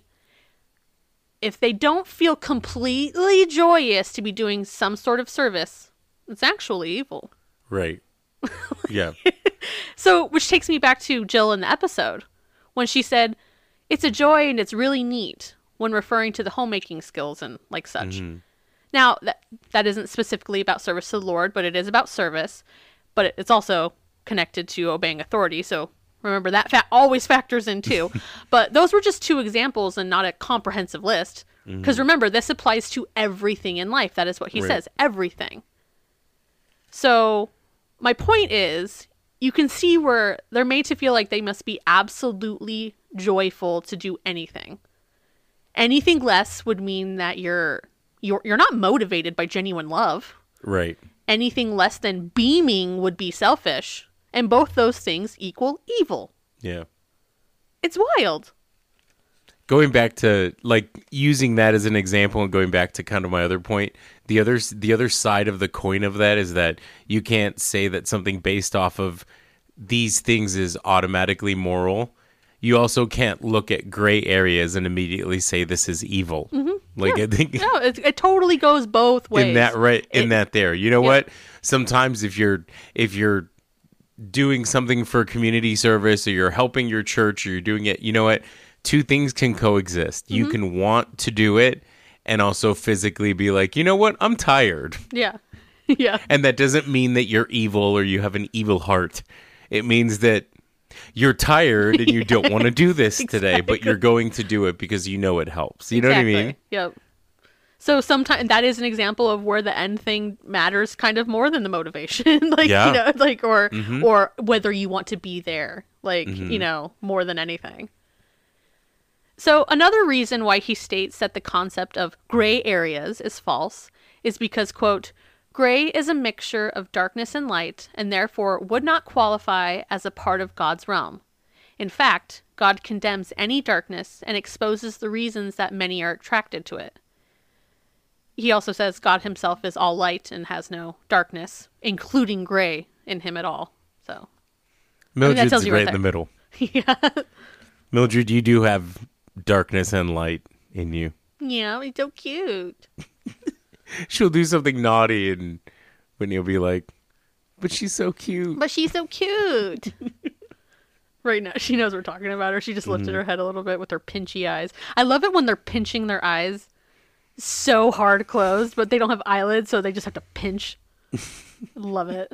if they don't feel completely joyous to be doing some sort of service. It's actually evil.
Right. Yeah.
So, which takes me back to Jill in the episode when she said, it's a joy and it's really neat, when referring to the homemaking skills and like such. Now, that isn't specifically about service to the Lord, but it is about service. But it's also connected to obeying authority. So remember, that always factors in too. But those were just two examples and not a comprehensive list. Because remember, this applies to everything in life. That is what he says, everything. So my point is, you can see where they're made to feel like they must be absolutely joyful to do anything. Anything less would mean that you're not motivated by genuine love.
Right.
Anything less than beaming would be selfish. And both those things equal evil.
Yeah.
It's wild.
Going back to, like, using that as an example and going back to kind of my other point, the other side of the coin of that is that you can't say that something based off of these things is automatically moral. You also can't look at gray areas and immediately say this is evil. Like, I think
No, it totally goes both ways.
in that there. You know what? Sometimes if you're doing something for community service, or you're helping your church, or you're doing it, you know what? Two things can coexist. You can want to do it and also physically be like, you know what? I'm tired.
Yeah. Yeah.
And that doesn't mean that you're evil or you have an evil heart. It means that you're tired and you don't want to do this today, but you're going to do it because you know it helps. You know what I mean?
Yep. So sometimes that is an example of where the end thing matters kind of more than the motivation. Like,
Yeah.
you know, like, or whether you want to be there, like, you know, more than anything. So another reason why he states that the concept of gray areas is false is because, quote, gray is a mixture of darkness and light, and therefore would not qualify as a part of God's realm. In fact, God condemns any darkness and exposes the reasons that many are attracted to it. He also says God himself is all light and has no darkness, including gray, in him at all. So
Mildred's
tells you
right
right
in the middle.
yeah.
Mildred, you do have darkness and light in you.
Yeah, he's so cute.
She'll do something naughty and Whitney will be like, but she's so cute.
But she's so cute. Right now, she knows we're talking about her. She just lifted her head a little bit with her pinchy eyes. I love it when they're pinching their eyes so hard closed, but they don't have eyelids, so they just have to pinch. Love it.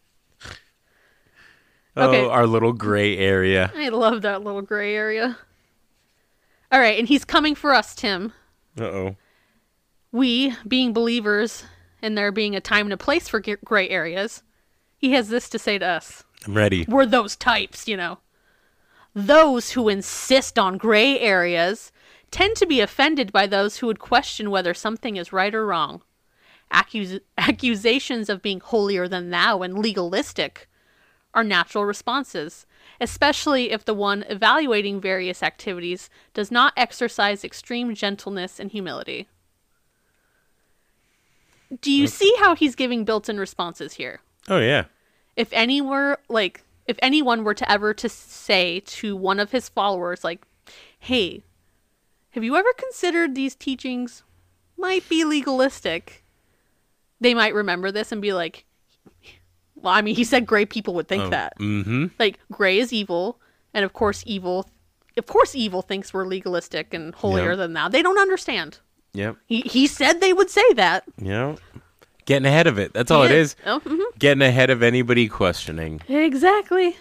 Okay.
Oh, our little gray area.
I love that little gray area. All right, and he's coming for us, Tim.
Uh-oh.
We, being believers, and there being a time and a place for gray areas, he has this to say to us.
I'm ready.
We're those types, you know. Those who insist on gray areas tend to be offended by those who would question whether something is right or wrong. Accusations of being holier than thou and legalistic are natural responses, especially if the one evaluating various activities does not exercise extreme gentleness and humility. Do you see how he's giving built-in responses here?
Oh yeah.
If anyone were to ever to say to one of his followers, like, hey, have you ever considered these teachings might be legalistic? They might remember this and be like, well, I mean, he said gray people would think that.
Mm-hmm.
Like, gray is evil, and of course evil thinks we're legalistic and holier than thou. They don't understand.
Yep.
He said they would say that.
Yep. Getting ahead of it. That's all it is.
Oh, mm-hmm.
Getting ahead of anybody questioning.
Exactly.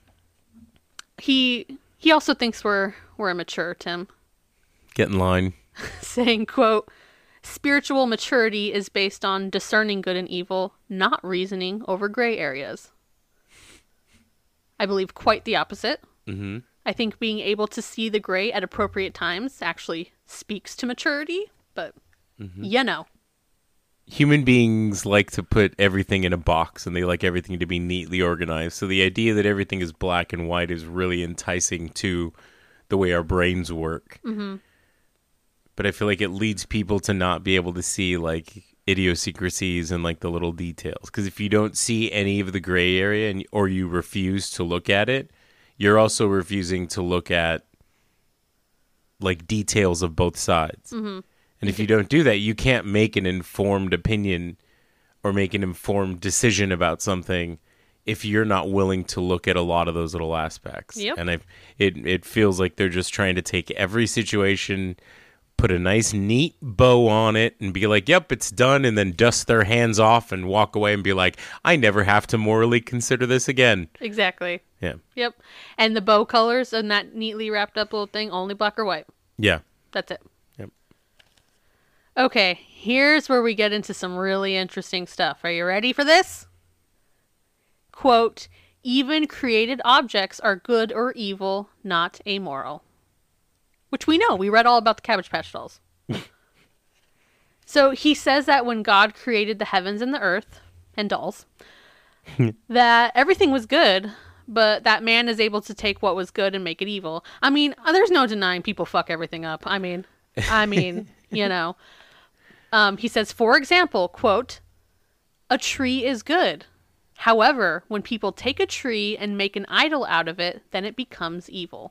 He also thinks we're immature, Tim.
Get in line.
Saying, quote, spiritual maturity is based on discerning good and evil, not reasoning over gray areas. I believe quite the opposite.
Mm-hmm.
I think being able to see the gray at appropriate times actually speaks to maturity, but you know.
Human beings like to put everything in a box, and they like everything to be neatly organized. So the idea that everything is black and white is really enticing to the way our brains work. Mm-hmm. But I feel like it leads people to not be able to see like idiosyncrasies and like the little details. Because if you don't see any of the gray area or you refuse to look at it, you're also refusing to look at like details of both sides. Mm-hmm. And if you don't do that, you can't make an informed opinion or make an informed decision about something if you're not willing to look at a lot of those little aspects.
Yep.
And it feels like they're just trying to take every situation, put a nice neat bow on it and be like, yep, it's done, and then dust their hands off and walk away and be like, I never have to morally consider this again.
Exactly.
Yeah.
Yep. And the bow colors and that neatly wrapped up little thing, only black or white.
Yeah.
That's it.
Yep.
Okay, here's where we get into some really interesting stuff. Are you ready for this? Quote, even created objects are good or evil, not amoral. Which we know. We read all about the Cabbage Patch Dolls. So he says that when God created the heavens and the earth, and dolls, that everything was good, but that man is able to take what was good and make it evil. I mean, there's no denying people fuck everything up. I mean, you know. He says, for example, quote, a tree is good. However, when people take a tree and make an idol out of it, then it becomes evil.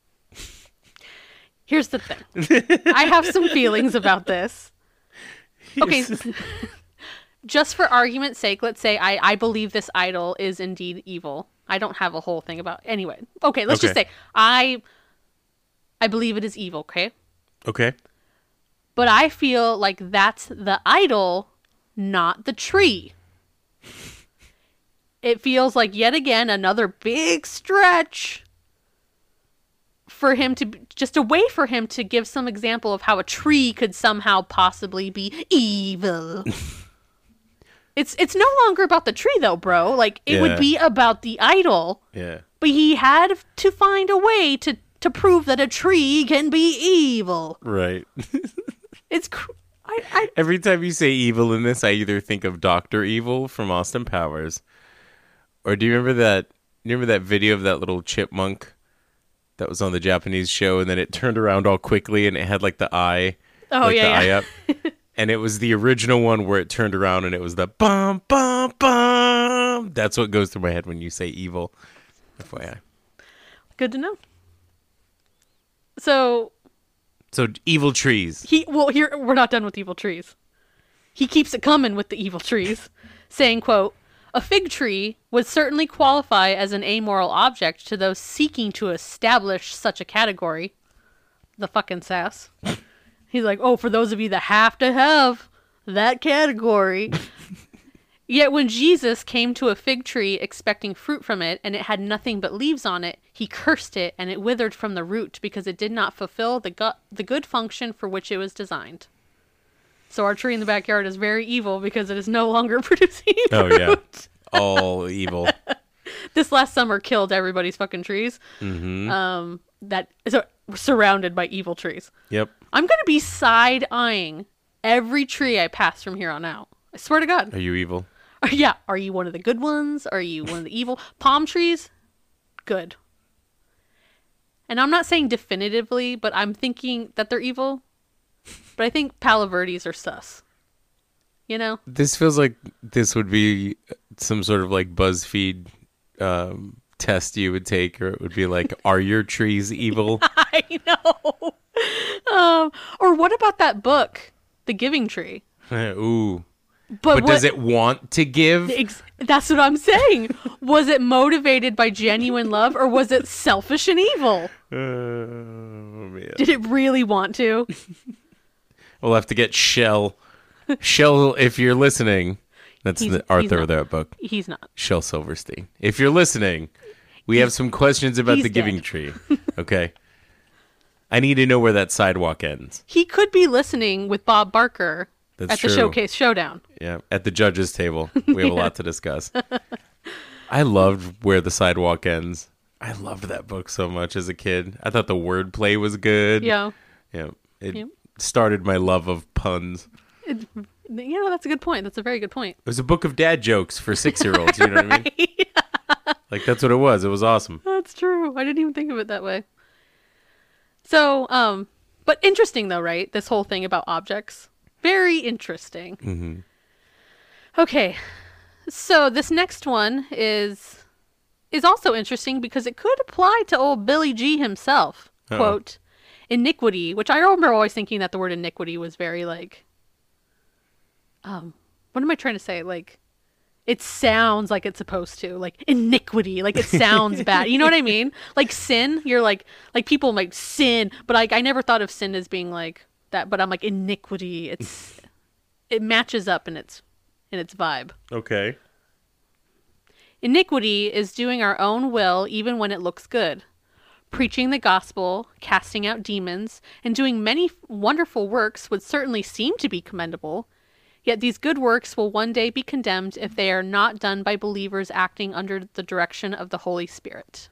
Here's the thing. I have some feelings about this. Okay. Just for argument's sake, let's say I believe this idol is indeed evil. I don't have a whole thing about anyway. Okay, let's just say I believe it is evil, okay?
Okay.
But I feel like that's the idol, not the tree. It feels like yet again another big stretch for him to just a way for him to give some example of how a tree could somehow possibly be evil. It's no longer about the tree though, bro. Like it would be about the idol.
Yeah.
But he had to find a way to prove that a tree can be evil.
Right.
It's
every time you say evil in this, I either think of Dr. Evil from Austin Powers, or do you remember that? You remember that video of that little chipmunk that was on the Japanese show, and then it turned around all quickly, and it had like the eye, eye up, and it was the original one where it turned around, and it was the bum bum bum. That's what goes through my head when you say evil. FYI.
Good to know. So
evil trees.
Here we're not done with evil trees. He keeps it coming with the evil trees, saying, quote, a fig tree would certainly qualify as an amoral object to those seeking to establish such a category. The fucking sass. He's like, oh, for those of you that have to have that category. Yet when Jesus came to a fig tree expecting fruit from it, and it had nothing but leaves on it, he cursed it, and it withered from the root because it did not fulfill the good function for which it was designed. So our tree in the backyard is very evil because it is no longer producing fruit.
Oh, yeah. All evil.
This last summer killed everybody's fucking trees. Mm-hmm. Surrounded by evil trees.
Yep.
I'm going to be side-eyeing every tree I pass from here on out. I swear to God.
Are you evil?
Yeah. Are you one of the good ones? Are you one of the evil? Palm trees? Good. And I'm not saying definitively, but I'm thinking that they're evil. But I think Palo Verdes are sus. you know?
This feels like this would be some sort of like BuzzFeed test you would take, or it would be like, are your trees evil?
I know. Or what about that book, The Giving Tree?
Ooh.
But
does it want to give?
That's what I'm saying. Was it motivated by genuine love, or was it selfish and evil?
Man.
Did it really want to?
We'll have to get Shell. Shell, if you're listening, that's the author of that book.
He's not.
Shel Silverstein. If you're listening, we have some questions about the Giving Tree. Okay. I need to know where that sidewalk ends.
He could be listening with Bob Barker
That's
at
true.
the Showcase Showdown.
Yeah, at the judges' table. We have a lot to discuss. I loved Where the Sidewalk Ends. I loved that book so much as a kid. I thought the wordplay was good.
Yeah.
Yeah. It started my love of puns.
That's a good point. That's a very good point.
It was a book of dad jokes for 6-year-olds. You know what I mean? Like, that's what it was. It was awesome.
That's true. I didn't even think of it that way. So, but interesting though, right? This whole thing about objects. Very interesting.
Mm-hmm.
Okay. So this next one is also interesting because it could apply to old Billy G himself.
Uh-oh.
Quote, iniquity, which I remember always thinking that the word iniquity was very like, what am I trying to say? Like, it sounds like it's supposed to, like iniquity, like it sounds bad. You know what I mean? Like sin, you're like people like sin, but I never thought of sin as being like that, but I'm like iniquity. It matches up in its vibe.
Okay.
Iniquity is doing our own will even when it looks good. Preaching the gospel, casting out demons, and doing many wonderful works would certainly seem to be commendable. Yet these good works will one day be condemned if they are not done by believers acting under the direction of the Holy Spirit.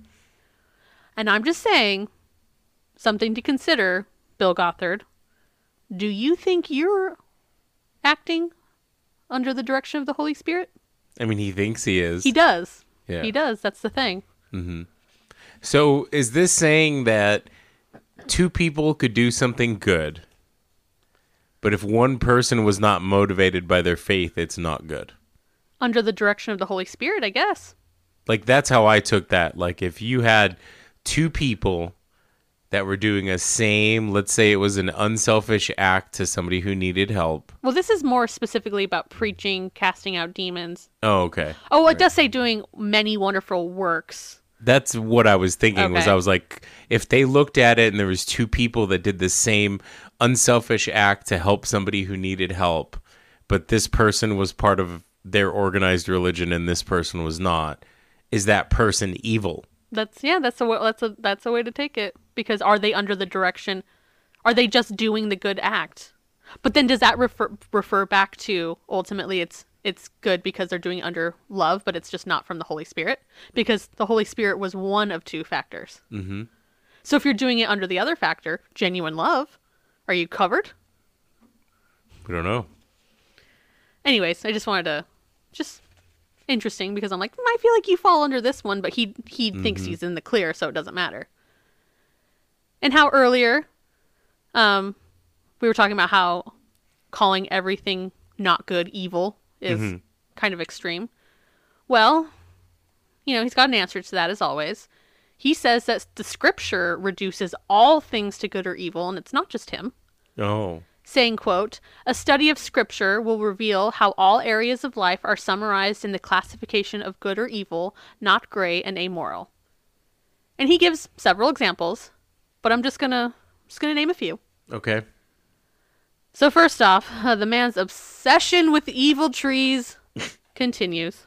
And I'm just saying, something to consider, Bill Gothard. Do you think you're acting under the direction of the Holy Spirit?
I mean, he thinks he is.
He does.
Yeah.
He does. That's the thing.
Mm-hmm. So is this saying that two people could do something good, but if one person was not motivated by their faith, it's not good?
Under the direction of the Holy Spirit, I guess.
Like, that's how I took that. Like, if you had two people that were doing a same, let's say it was an unselfish act to somebody who needed help.
Well, this is more specifically about preaching, casting out demons.
Oh, okay.
Oh, it does say doing many wonderful works.
That's what I was thinking.
Okay.
Was I was like, if they looked at it and there was two people that did the same unselfish act to help somebody who needed help, but this person was part of their organized religion and this person was not, is that person evil? That's
a way to take it, because are they under the direction? Are they just doing the good act? But then does that refer back to ultimately it's good because they're doing it under love, but it's just not from the Holy Spirit, because the Holy Spirit was one of two factors.
Mm-hmm.
So if you're doing it under the other factor, genuine love, are you covered?
We don't know.
Anyways, I just wanted to interesting, because I'm like, I feel like you fall under this one, but he thinks he's in the clear, so it doesn't matter. And how earlier, we were talking about how calling everything not good evil is kind of extreme. Well, he's got an answer to that as always. He says that the scripture reduces all things to good or evil, and it's not just him.
Oh.
Saying, quote, a study of scripture will reveal how all areas of life are summarized in the classification of good or evil, not gray and amoral. And he gives several examples, but I'm just gonna name a few.
Okay.
So first off, the man's obsession with evil trees continues.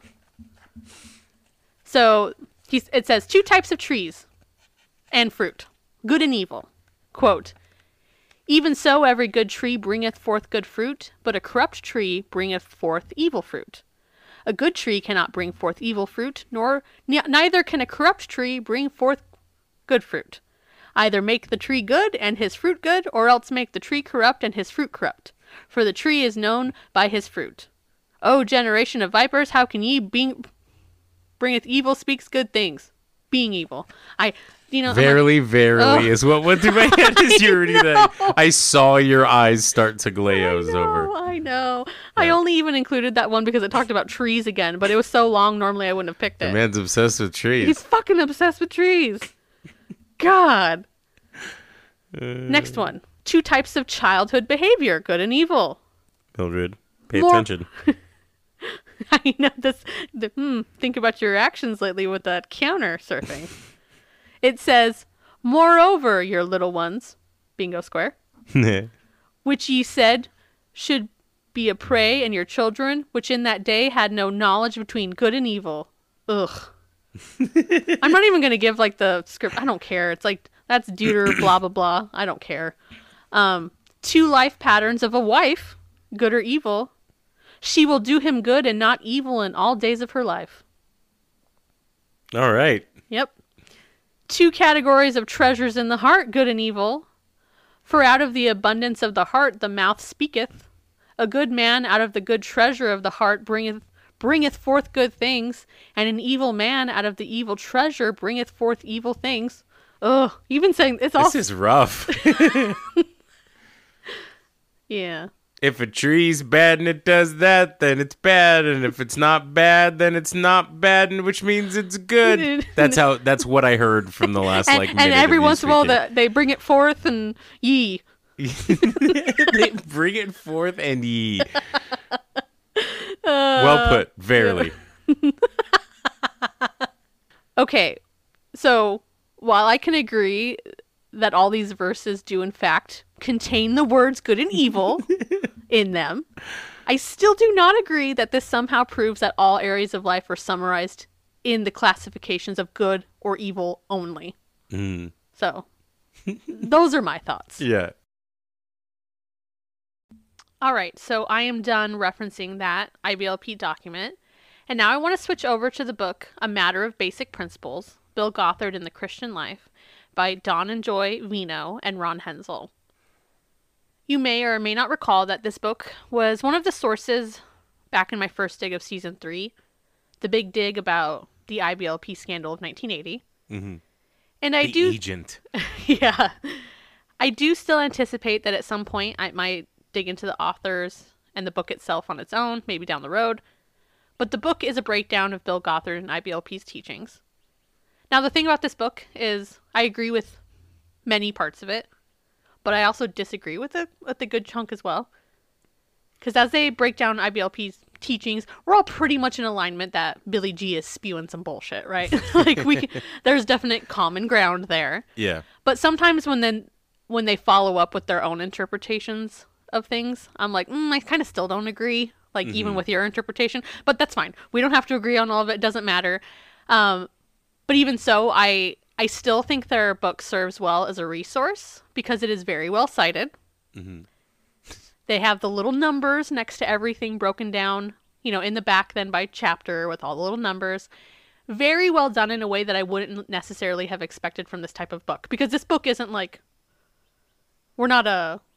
So it says 2 types of trees and fruit, good and evil. Quote, even so, every good tree bringeth forth good fruit, but a corrupt tree bringeth forth evil fruit. A good tree cannot bring forth evil fruit, neither can a corrupt tree bring forth good fruit. Either make the tree good and his fruit good, or else make the tree corrupt and his fruit corrupt. For the tree is known by his fruit. O generation of vipers, how can ye bringeth evil speaks good things? being evil.
Verily, verily is what went through my head as you were reading that. I saw your eyes start to glaze over.
I know. I only even included that one because it talked about trees again, but it was so long, normally I wouldn't have picked it.
The man's obsessed with trees.
He's fucking obsessed with trees. God. Next one. 2 types of childhood behavior, good and evil.
Mildred, pay
More-
attention.
I know this. Think about your actions lately with that counter surfing. It says, moreover, your little ones, bingo square, which ye said should be a prey, and your children, which in that day had no knowledge between good and evil. Ugh. I'm not even going to give like the script. I don't care. It's like, that's deuter, blah, blah, blah. I don't care. 2 life patterns of a wife, good or evil. She will do him good and not evil in all days of her life.
All right.
Yep. 2 categories of treasures in the heart, good and evil. For out of the abundance of the heart the mouth speaketh. A good man out of the good treasure of the heart bringeth forth good things, and an evil man out of the evil treasure bringeth forth evil things. Ugh, even saying it's all.
This is rough.
Yeah.
If a tree's bad and it does that, then it's bad, and if it's not bad, then it's not bad, and which means it's good. That's what I heard from the last minute.
And every
of you
once in a while,
speaking.
they bring it forth and ye.
They bring it forth and ye. Well put, verily.
Okay, so while I can agree that all these verses do in fact contain the words good and evil in them, I still do not agree that this somehow proves that all areas of life are summarized in the classifications of good or evil only. So, those are my thoughts.
Yeah.
All right, so I am done referencing that IBLP document, and now I want to switch over to the book A Matter of Basic Principles, Bill Gothard in the Christian Life, by Don and Joy Vino and Ron Hensel. You may or may not recall that this book was one of the sources back in my first dig of season 3, the big dig about the IBLP scandal of 1980.
Mm-hmm.
And I
the
do,
agent.
yeah, I do still anticipate that at some point I might dig into the authors and the book itself on its own, maybe down the road. But the book is a breakdown of Bill Gothard and IBLP's teachings. Now, the thing about this book is I agree with many parts of it, but I also disagree with a good chunk as well. Because as they break down IBLP's teachings, we're all pretty much in alignment that Billy G is spewing some bullshit, right? There's definite common ground there.
Yeah.
But sometimes when they follow up with their own interpretations of things, I'm like, I kind of still don't agree, even with your interpretation. But that's fine. We don't have to agree on all of it. It doesn't matter. But even so, I still think their book serves well as a resource because it is very well cited. Mm-hmm. They have the little numbers next to everything broken down, in the back then by chapter with all the little numbers. Very well done in a way that I wouldn't necessarily have expected from this type of book. Because this book isn't we're not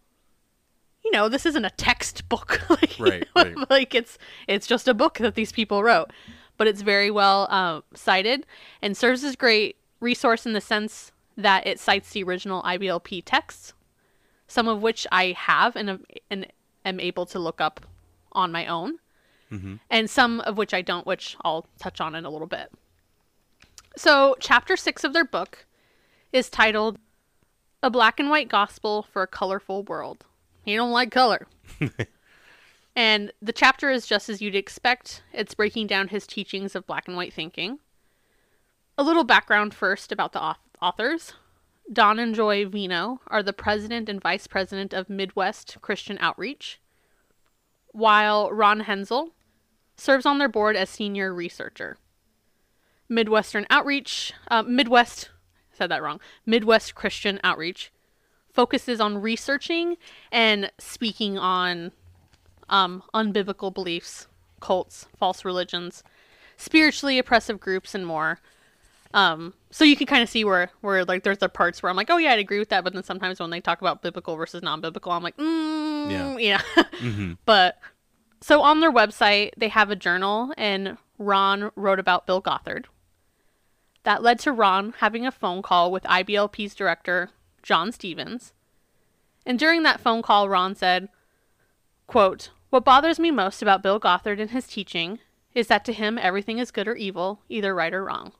this isn't a textbook.
Right.
It's just a book that these people wrote. But it's very well cited and serves as a great resource in the sense that it cites the original IBLP texts, some of which I have and am able to look up on my own, and some of which I don't, which I'll touch on in a little bit. So chapter 6 of their book is titled A Black and White Gospel for a Colorful World. You don't like color. And the chapter is just as you'd expect. It's breaking down his teachings of black and white thinking. A little background first about the authors. Don and Joy Vino are the president and vice president of Midwest Christian Outreach, while Ron Hensel serves on their board as senior researcher. Midwest Christian Outreach focuses on researching and speaking on unbiblical beliefs, cults, false religions, spiritually oppressive groups, and more. So you can kind of see where there's the parts where I'm like, oh yeah, I'd agree with that, but then sometimes when they talk about biblical versus non-biblical, I'm like, yeah. Mm-hmm. But so on their website, they have a journal, and Ron wrote about Bill Gothard. That led to Ron having a phone call with IBLP's director, John Stevens. And during that phone call, Ron said, quote, "What bothers me most about Bill Gothard and his teaching is that to him everything is good or evil, either right or wrong."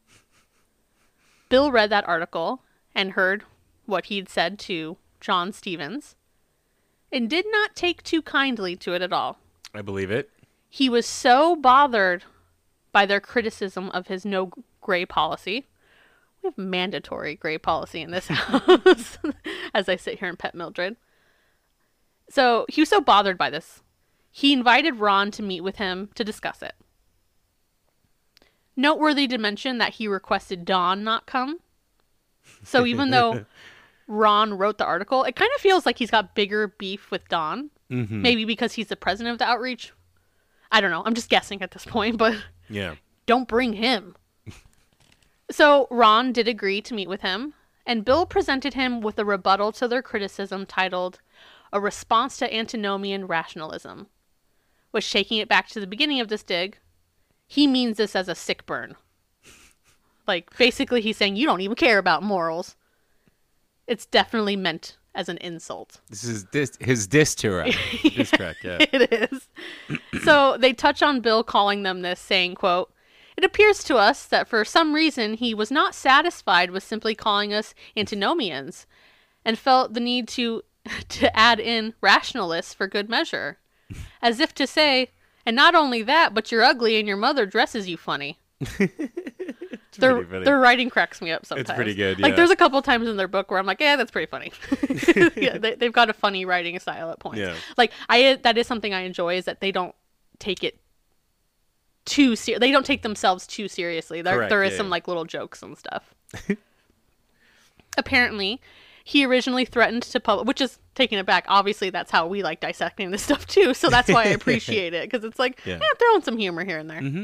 Bill read that article and heard what he'd said to John Stevens and did not take too kindly to it at all.
I believe it.
He was so bothered by their criticism of his no gray policy. We have mandatory gray policy in this house as I sit here and pet Mildred. So he was so bothered by this. He invited Ron to meet with him to discuss it. Noteworthy to mention that he requested Don not come. So even though Ron wrote the article, it kind of feels like he's got bigger beef with Don.
Mm-hmm.
Maybe because he's the president of the outreach. I don't know. I'm just guessing at this point, but
Yeah.
don't bring him. So Ron did agree to meet with him, and Bill presented him with a rebuttal to their criticism titled "A Response to Antinomian Rationalism," which, taking it back to the beginning of this dig, he means this as a sick burn. Like, basically he's saying, you don't even care about morals. It's definitely meant as an insult.
This is his diss to her. Diss track, yeah.
It is. So they touch on Bill calling them this, saying, quote, "It appears to us that for some reason he was not satisfied with simply calling us antinomians and felt the need to add in rationalists for good measure. As if to say, and not only that, but you're ugly and your mother dresses you funny." Their writing cracks me up sometimes.
It's pretty good,
Like,
yeah.
there's a couple times in their book where I'm like, that's pretty funny. Yeah, they've got a funny writing style at points.
Yeah.
Like, that is something I enjoy, is that they don't take it too they don't take themselves too seriously.
Correct,
There is
yeah,
some
yeah.
like little jokes and stuff. Apparently, he originally threatened to publish, which is taking it back. Obviously, that's how we like dissecting this stuff too. So that's why I appreciate it, because it's like,
Yeah.
throwing some humor here and there.
Mm-hmm.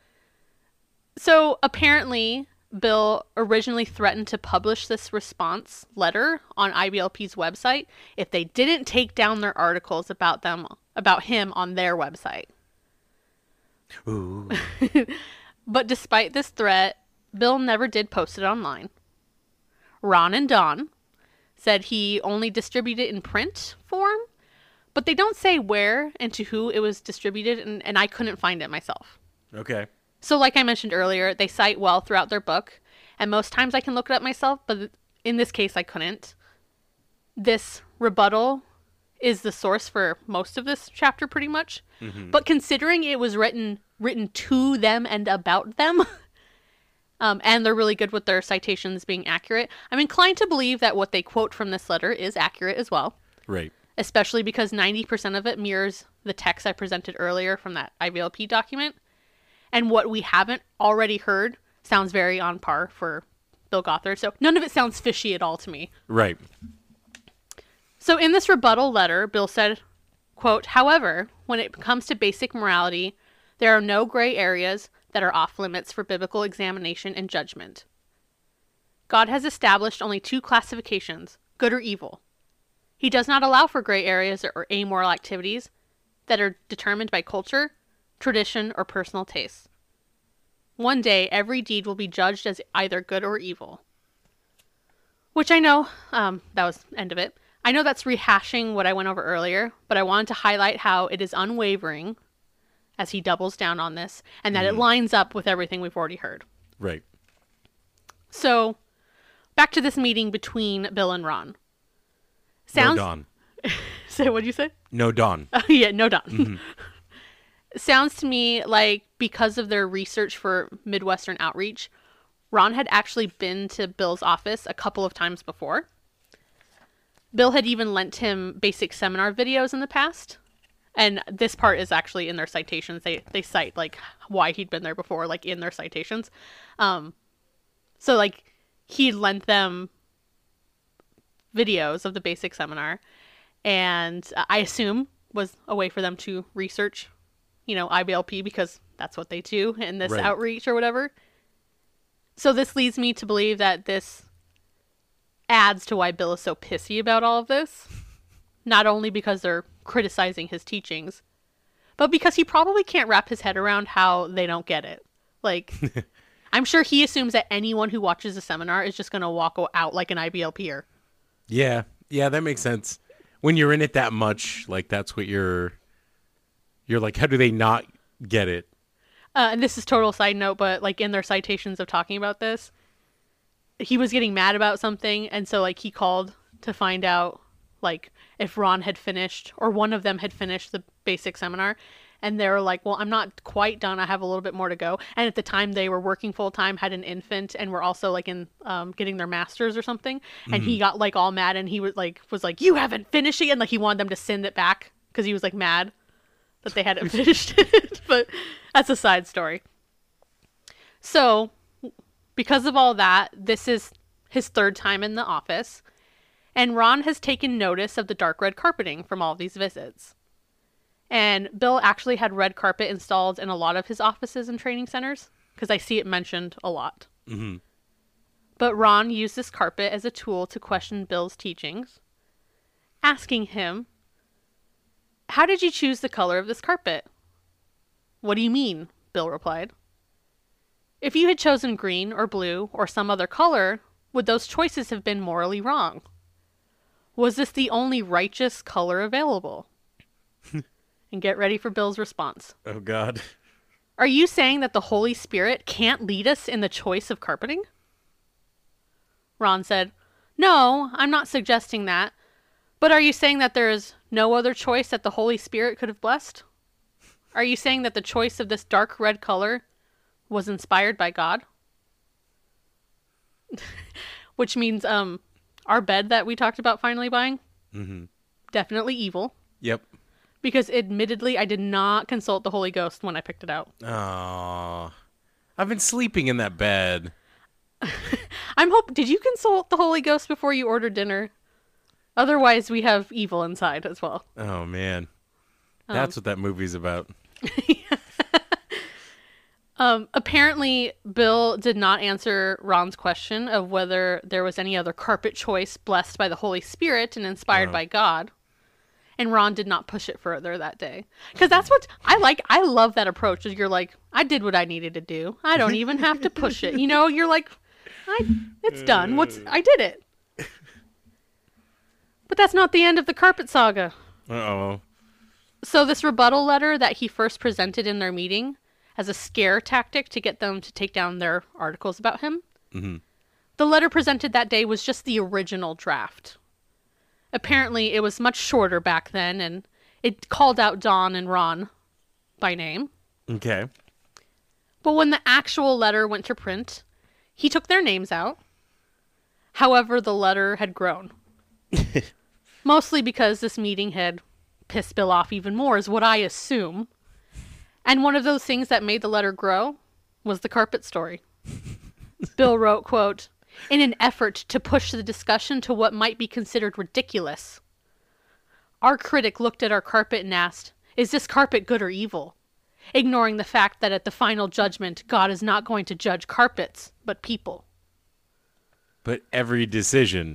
So apparently, Bill originally threatened to publish this response letter on IBLP's website if they didn't take down their articles about him on their website.
Ooh.
But despite this threat, Bill never did post it online. Ron and Don said he only distributed it in print form, but they don't say where and to who it was distributed, and I couldn't find it myself.
Okay.
So like I mentioned earlier, they cite well throughout their book, and most times I can look it up myself, but in this case I couldn't. This rebuttal is the source for most of this chapter pretty much.
Mm-hmm.
But considering it was written to them and about them, and they're really good with their citations being accurate, I'm inclined to believe that what they quote from this letter is accurate as well.
Right.
Especially because 90% of it mirrors the text I presented earlier from that IVLP document. And what we haven't already heard sounds very on par for Bill Gothard. So none of it sounds fishy at all to me.
Right.
So in this rebuttal letter, Bill said, quote, "However, when it comes to basic morality, there are no gray areas that are off limits for biblical examination and judgment. God has established only two classifications, good or evil. He does not allow for gray areas or amoral activities that are determined by culture, tradition, or personal taste. One day, every deed will be judged as either good or evil." Which I know, that was the end of it. I know that's rehashing what I went over earlier, but I wanted to highlight how it is unwavering as he doubles down on this, and that it lines up with everything we've already heard.
Right.
So, back to this meeting between Bill and Ron.
No Don.
Say, what'd you say?
No Don.
Yeah, no Don.
Mm-hmm.
Sounds to me like because of their research for Midwestern outreach, Ron had actually been to Bill's office a couple of times before. Bill had even lent him basic seminar videos in the past. And this part is actually in their citations. They cite like why he'd been there before, like in their citations. So like he lent them videos of the basic seminar, and I assume was a way for them to research, IBLP, because that's what they do in this
Right.
outreach or whatever. So this leads me to believe that this adds to why Bill is so pissy about all of this. Not only because they're criticizing his teachings, but because he probably can't wrap his head around how they don't get it. Like, I'm sure he assumes that anyone who watches the seminar is just going to walk out like an IBLPer.
Yeah, that makes sense. When you're in it that much, like that's what you're like, how do they not get it?
And this is total side note, but like in their citations of talking about this, he was getting mad about something, and so like he called to find out like if Ron had finished or one of them had finished the basic seminar, and they were like, well, I'm not quite done, I have a little bit more to go. And at the time they were working full time, had an infant, and were also like in getting their masters or something, and he got like all mad, and he was like you haven't finished it, and like he wanted them to send it back because he was like mad that they hadn't finished it. But that's a side story. So because of all that, this is his third time in the office, and Ron has taken notice of the dark red carpeting from all these visits. And Bill actually had red carpet installed in a lot of his offices and training centers, because I see it mentioned a lot.
Mm-hmm.
But Ron used this carpet as a tool to question Bill's teachings, asking him, "How did you choose the color of this carpet?" "What do you mean?" Bill replied. "If you had chosen green or blue or some other color, would those choices have been morally wrong? Was this the only righteous color available?" And get ready for Bill's response.
Oh, God.
"Are you saying that the Holy Spirit can't lead us in the choice of carpeting?" Ron said, "No, I'm not suggesting that. But are you saying that there is no other choice that the Holy Spirit could have blessed? Are you saying that the choice of this dark red color was inspired by God?" Which means our bed that we talked about finally buying, definitely evil.
Yep.
Because admittedly, I did not consult the Holy Ghost when I picked it out.
Oh, I've been sleeping in that bed.
Did you consult the Holy Ghost before you ordered dinner? Otherwise, we have evil inside as well.
Oh, man. That's what that movie's about.
Apparently, Bill did not answer Ron's question of whether there was any other carpet choice blessed by the Holy Spirit and inspired by God. And Ron did not push it further that day. Because that's what I like. I love that approach. You're like, I did what I needed to do. I don't even have to push it. You know, you're like, it's done. I did it. But that's not the end of the carpet saga.
Uh-oh.
So this rebuttal letter that he first presented in their meeting as a scare tactic to get them to take down their articles about him, the letter presented that day was just the original draft. Apparently, it was much shorter back then, and it called out Don and Ron by name.
Okay.
But when the actual letter went to print, he took their names out. However, the letter had grown. Mostly because this meeting had pissed Bill off even more, is what I assume. And one of those things that made the letter grow was the carpet story. Bill wrote, quote, "In an effort to push the discussion to what might be considered ridiculous, our critic looked at our carpet and asked, 'Is this carpet good or evil?' Ignoring the fact that at the final judgment, God is not going to judge carpets, but people."
But every decision.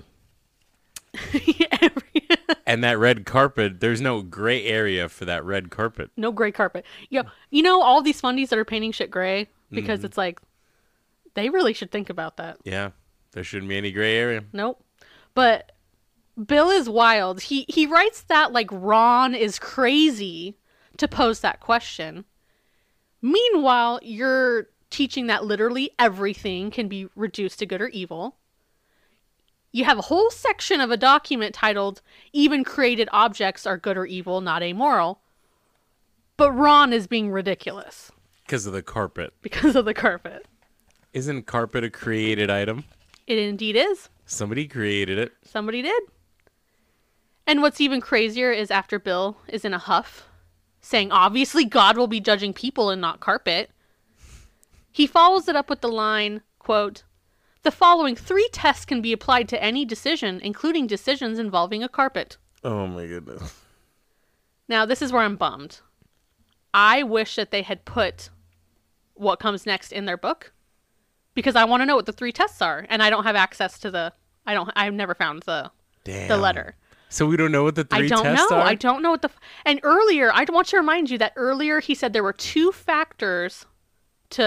And that red carpet, there's no gray area for that red carpet.
No gray carpet. You know all these fundies that are painting shit gray? Because it's like, they really should think about that.
Yeah. There shouldn't be any gray area.
Nope. But Bill is wild. He writes that like Ron is crazy to pose that question. Meanwhile, you're teaching that literally everything can be reduced to good or evil. You have a whole section of a document titled, "Even created objects are good or evil, not amoral." But Ron is being ridiculous.
Because of the carpet.
Because of the carpet.
Isn't carpet a created item?
It indeed is.
Somebody created it.
Somebody did. And what's even crazier is after Bill is in a huff, saying obviously God will be judging people and not carpet, he follows it up with the line, quote, "The following 3 tests can be applied to any decision, including decisions involving a carpet."
Oh my goodness.
Now, this is where I'm bummed. I wish that they had put what comes next in their book, because I want to know what the 3 tests are, and I don't have access to I've never found the letter.
So we don't know what the 3 tests are?
I don't know what and earlier, I want to remind you that earlier he said there were 2 factors to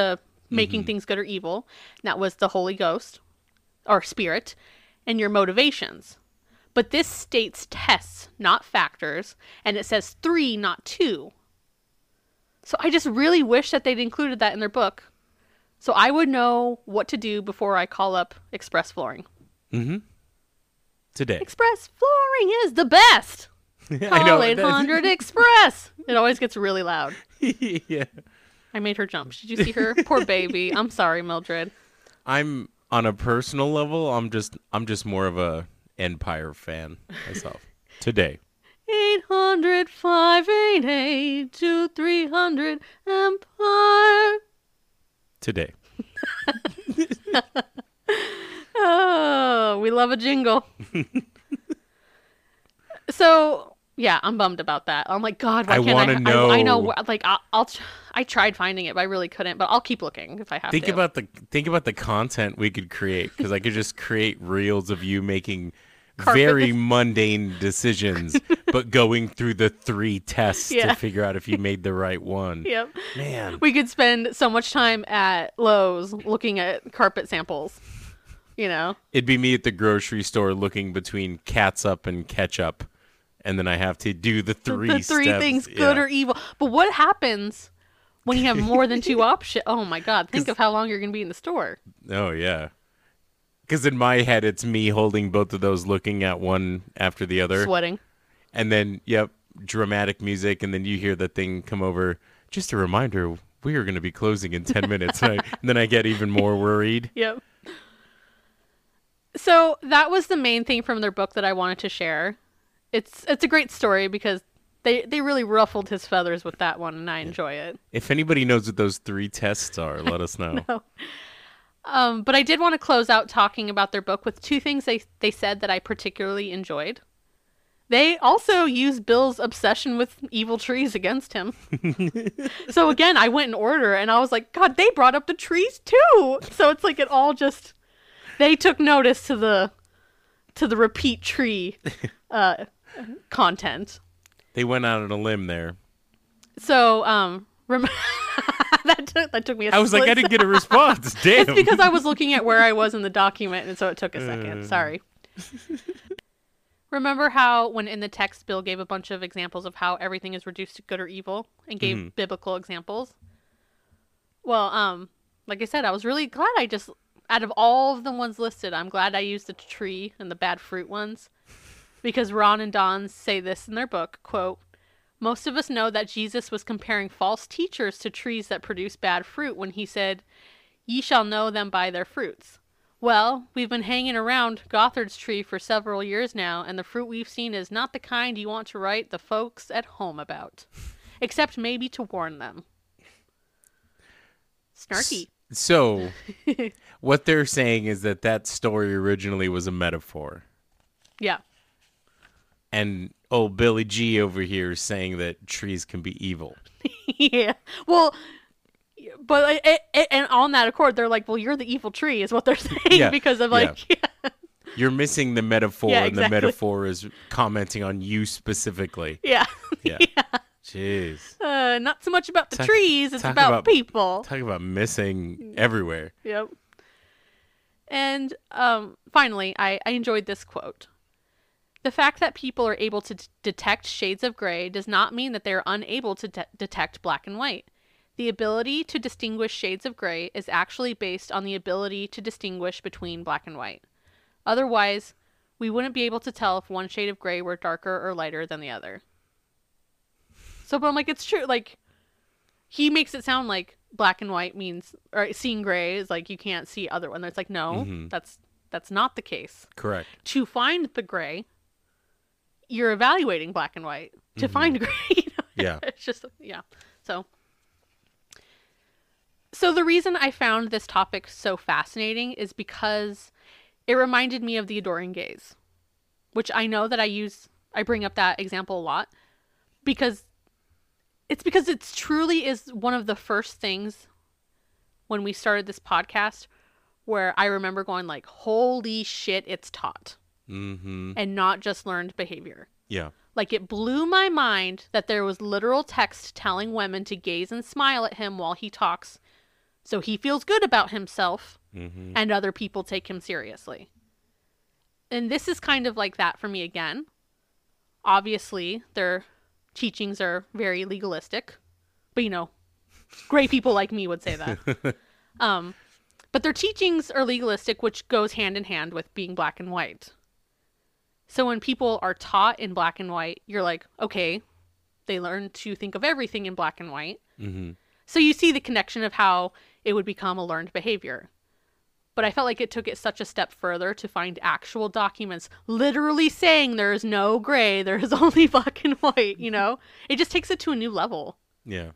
making things good or evil. And that was the Holy Ghost or Spirit, and your motivations. But this states tests, not factors, and it says 3, not 2. So I just really wish that they'd included that in their book, so I would know what to do before I call up Express Flooring.
Mm-hmm. Today.
Express Flooring is the best.
I know.
Call 800 Express. It always gets really loud.
Yeah.
I made her jump. Did you see her? Poor baby. I'm sorry, Mildred.
I'm on a personal level. I'm just more of a Empire fan myself. Today.
800-588-2300 Empire.
Today.
Oh, we love a jingle. So, yeah, I'm bummed about that. I'm like, God, why
I
can't
wanna know.
I know, like, I tried finding it, but I really couldn't. But I'll keep looking if I have
Think
to.
about the content we could create, because I could just create reels of you making very mundane decisions, but going through the 3 tests to figure out if you made the right one.
Yep.
Man.
We could spend so much time at Lowe's looking at carpet samples, you know?
It'd be me at the grocery store looking between catsup and ketchup, and then I have to do the 3
The 3
steps.
things, good or evil. But what happens when you have more than 2 options? Oh, my God. Think of how long you're going to be in the store.
Oh, yeah. Because in my head, it's me holding both of those, looking at one after the other.
Sweating.
And then, dramatic music, and then you hear the thing come over. Just a reminder, we are going to be closing in 10 minutes. And then I get even more worried.
Yep. So that was the main thing from their book that I wanted to share. It's a great story because they really ruffled his feathers with that one, and I enjoy it.
If anybody knows what those 3 tests are, let us know.
No. But I did want to close out talking about their book with 2 things they said that I particularly enjoyed. They also used Bill's obsession with evil trees against him. So again, I went in order and I was like, God, they brought up the trees too. So it's like it all just, they took notice to the repeat tree content.
They went out on a limb there.
So, that took me a
I was like, I didn't get a response. Damn.
It's because I was looking at where I was in the document, and so it took a second. Sorry. Remember how when in the text, Bill gave a bunch of examples of how everything is reduced to good or evil and gave biblical examples? Well, like I said, I was really glad out of all of the ones listed, I'm glad I used the tree and the bad fruit ones, because Ron and Don say this in their book, quote, most of us know that Jesus was comparing false teachers to trees that produce bad fruit when he said, ye shall know them by their fruits. Well, we've been hanging around Gothard's tree for several years now, and the fruit we've seen is not the kind you want to write the folks at home about, except maybe to warn them. Snarky.
So, what they're saying is that story originally was a metaphor.
Yeah.
And old Billy G over here is saying that trees can be evil.
Yeah. Well, but and on that accord, they're like, well, you're the evil tree is what they're saying because of like,
You're missing the metaphor,
Yeah,
and the
exactly.
metaphor is commenting on you specifically.
Yeah.
Yeah. Jeez.
Not so much about the trees, it's
talk
about people.
Talk about missing everywhere.
Yep. And finally, I enjoyed this quote. The fact that people are able to detect shades of gray does not mean that they are unable to detect black and white. The ability to distinguish shades of gray is actually based on the ability to distinguish between black and white. Otherwise, we wouldn't be able to tell if one shade of gray were darker or lighter than the other. So, but I'm like, it's true. Like, he makes it sound like black and white means, or seeing gray is like you can't see other one. It's like, no, that's not the case.
Correct.
To find the gray, you're evaluating black and white. To find gray, you know?
Yeah.
It's just, yeah. So the reason I found this topic so fascinating is because it reminded me of the Adoring Gaze, which I know that I bring up that example a lot because it truly is one of the first things when we started this podcast where I remember going like, holy shit, it's taught.
Mm-hmm.
And not just learned behavior.
Yeah.
Like, it blew my mind that there was literal text telling women to gaze and smile at him while he talks So he feels good about himself
Mm-hmm.
and other people take him seriously. And this is kind of like that for me again. Obviously, their teachings are very legalistic. But, you know, gray people like me would say that. But their teachings are legalistic, which goes hand in hand with being black and white. So when people are taught in black and white, you're like, okay, they learn to think of everything in black and white.
Mm-hmm.
So you see the connection of how it would become a learned behavior. But I felt like it took it such a step further to find actual documents literally saying there is no gray, there is only black and white, you know? It just takes it to a new level.
Yeah.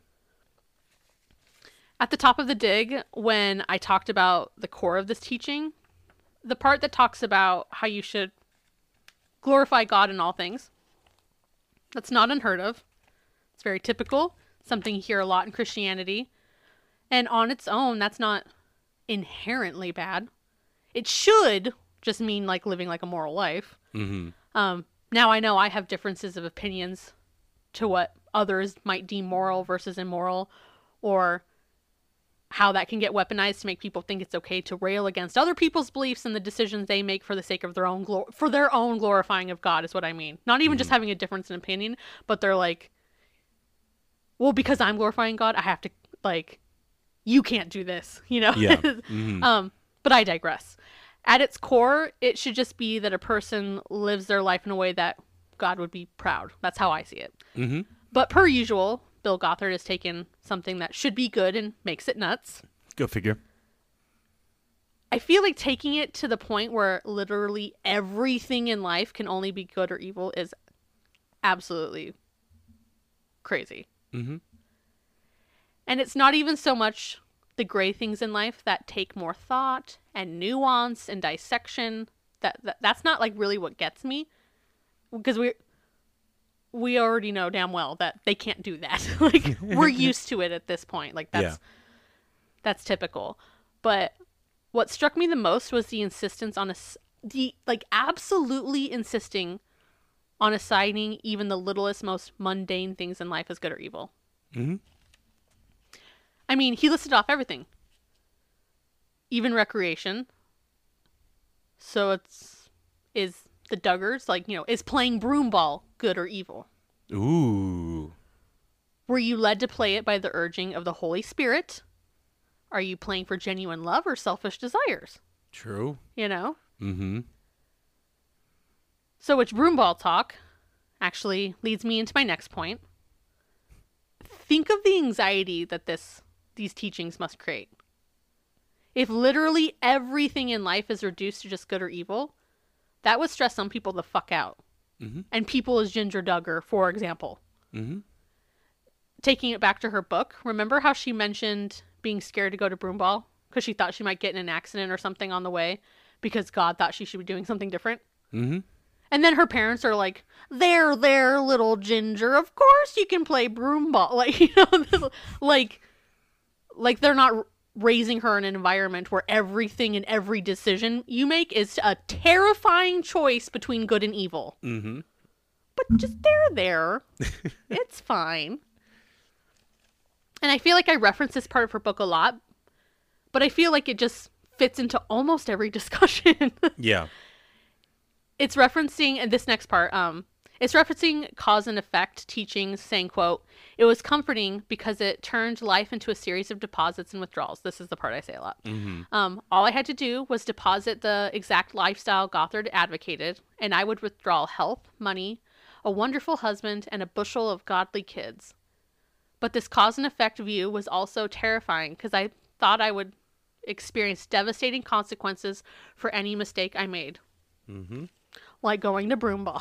At the top of the dig, when I talked about the core of this teaching, the part that talks about how you should glorify God in all things, that's not unheard of. It's very typical, something you hear a lot in Christianity. And on its own, that's not inherently bad. It should just mean like living like a moral life.
Mm-hmm.
Now I know I have differences of opinions to what others might deem moral versus immoral, or how that can get weaponized to make people think it's okay to rail against other people's beliefs and the decisions they make for the sake of their own for their own glorifying of God is what I mean. Not even just having a difference in opinion, but they're like, well, because I'm glorifying God, I have to, like, you can't do this, you know?
Yeah. Mm-hmm.
But I digress. At its core, it should just be that a person lives their life in a way that God would be proud. That's how I see it.
Mm-hmm.
But per usual, Bill Gothard has taken something that should be good and makes it nuts.
Go figure.
I feel like taking it to the point where literally everything in life can only be good or evil is absolutely crazy.
Mm-hmm.
And it's not even so much the gray things in life that take more thought and nuance and dissection. That's not like really what gets me, because we already know damn well that they can't do that. Like, we're used to it at this point. Like, that's typical. But what struck me the most was the insistence on absolutely insisting on assigning even the littlest, most mundane things in life as good or evil.
Mm-hmm.
I mean, he listed off everything. Even recreation. So is the Duggars, like, you know, is playing broomball good or evil?
Ooh.
Were you led to play it by the urging of the Holy Spirit? Are you playing for genuine love or selfish desires?
True.
You know?
Mm-hmm.
So which broomball talk actually leads me into my next point. Think of the anxiety that these teachings must create. If literally everything in life is reduced to just good or evil, that would stress some people the fuck out.
Mm-hmm.
And people as Ginger Duggar, for example.
Mm-hmm.
Taking it back to her book, remember how she mentioned being scared to go to broomball because she thought she might get in an accident or something on the way because God thought she should be doing something different?
Mm-hmm.
And then her parents are like, there, little Ginger, of course you can play broomball. Like, you know, like they're not raising her in an environment where everything and every decision you make is a terrifying choice between good and evil.
Mm-hmm.
But just there. It's fine. And I feel like I reference this part of her book a lot, but I feel like it just fits into almost every discussion.
Yeah.
It's referencing, and this next part, it's referencing cause and effect teachings, saying, quote, it was comforting because it turned life into a series of deposits and withdrawals. This is the part I say a lot.
Mm-hmm.
All I had to do was deposit the exact lifestyle Gothard advocated, and I would withdraw health, money, a wonderful husband, and a bushel of godly kids. But this cause and effect view was also terrifying because I thought I would experience devastating consequences for any mistake I made.
Mm-hmm.
Like going to broomball.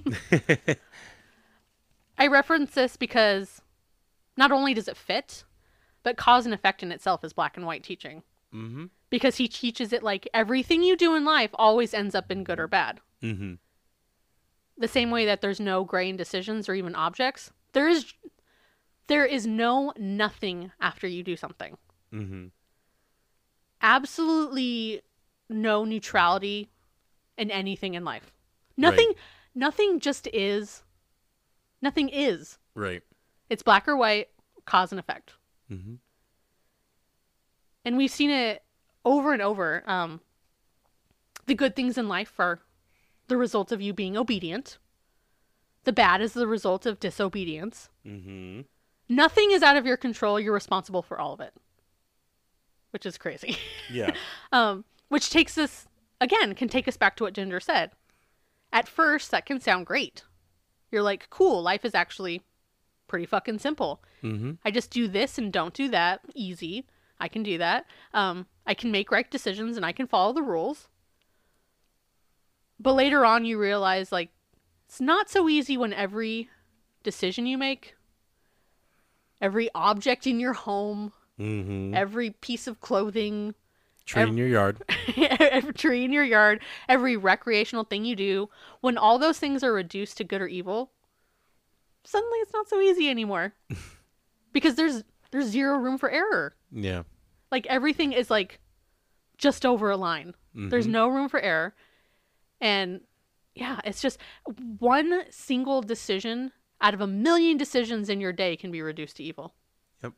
I reference this because not only does it fit, but cause and effect in itself is black and white teaching.
Mm-hmm.
Because he teaches it like everything you do in life always ends up in good or bad.
Mm-hmm.
The same way that there's no gray in decisions or even objects, there is no nothing after you do something.
Mm-hmm.
Absolutely no neutrality in anything in life. Nothing just is. Nothing is.
Right.
It's black or white, cause and effect.
Mm-hmm.
And we've seen it over and over. The good things in life are the result of you being obedient. The bad is the result of disobedience.
Mm-hmm.
Nothing is out of your control. You're responsible for all of it. Which is crazy.
Yeah.
Which takes us, again, can take us back to what Ginger said. At first, that can sound great. You're like, cool, life is actually pretty fucking simple.
Mm-hmm.
I just do this and don't do that. Easy. I can do that. I can make right decisions and I can follow the rules. But later on, you realize, like, it's not so easy when every decision you make, every object in your home,
Mm-hmm.
every piece of clothing,
Tree in your yard.
every tree in your yard, every recreational thing you do, when all those things are reduced to good or evil, suddenly it's not so easy anymore. Because there's zero room for error.
Yeah.
Like, everything is, like, just over a line.
Mm-hmm.
There's no room for error. And, yeah, it's just one single decision out of a million decisions in your day can be reduced to evil.
Yep.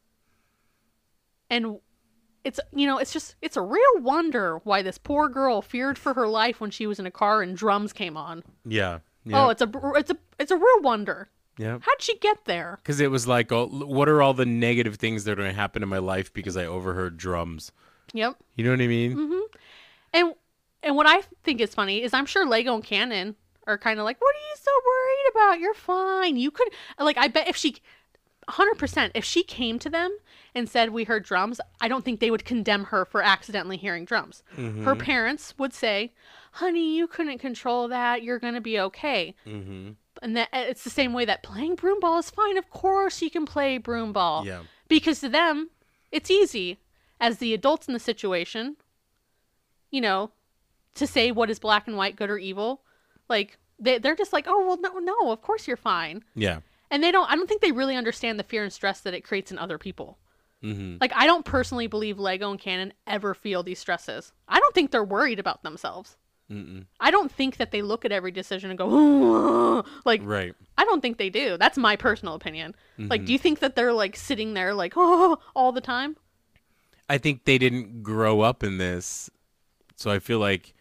And it's, you know, it's a real wonder why this poor girl feared for her life when she was in a car and drums came on.
Yeah. Yeah.
Oh, it's a real wonder.
Yeah.
How'd she get there?
Because it was like, oh, what are all the negative things that are going to happen in my life because I overheard drums?
Yep.
You know what I mean?
Mm-hmm. And what I think is funny is I'm sure Lego and Canon are kind of like, what are you so worried about? You're fine. You could, like, I bet if she, 100%, if she came to them and said, we heard drums, I don't think they would condemn her for accidentally hearing drums.
Mm-hmm.
Her parents would say, honey, you couldn't control that. You're going to be okay.
Mm-hmm.
And that it's the same way that playing broom ball is fine. Of course you can play broom ball.
Yeah.
Because to them, it's easy. As the adults in the situation, you know, to say what is black and white, good or evil. Like, they're just like, oh, well, no, of course you're fine.
Yeah.
And I don't think they really understand the fear and stress that it creates in other people.
Mm-hmm.
Like, I don't personally believe Lego and Canon ever feel these stresses. I don't think they're worried about themselves.
Mm-mm.
I don't think that they look at every decision and go, oh, like,
Right.
I don't think they do. That's my personal opinion.
Mm-hmm.
Like, do you think that they're, like, sitting there, like, oh, all the time?
I think they didn't grow up in this, so I feel like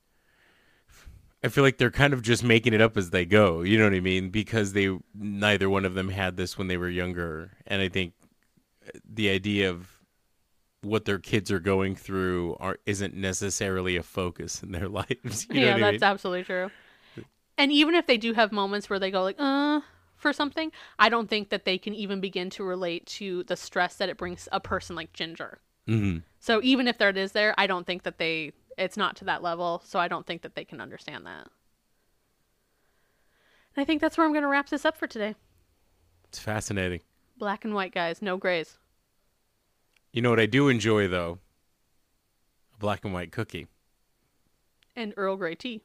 they're kind of just making it up as they go. You know what I mean? Because neither one of them had this when they were younger, and I think the idea of what their kids are going through isn't necessarily a focus in their lives. You know
Yeah,
what I
that's
mean?
absolutely true. And even if they do have moments where they go, like, for something, I don't think that they can even begin to relate to the stress that it brings a person like Ginger.
Mm-hmm.
So even if there it is there, I don't think that it's not to that level, so I don't think that they can understand that. And I think that's where I'm going to wrap this up for today.
It's fascinating.
Black and white, guys, no grays.
You know what I do enjoy, though? A black and white cookie.
And Earl Grey tea.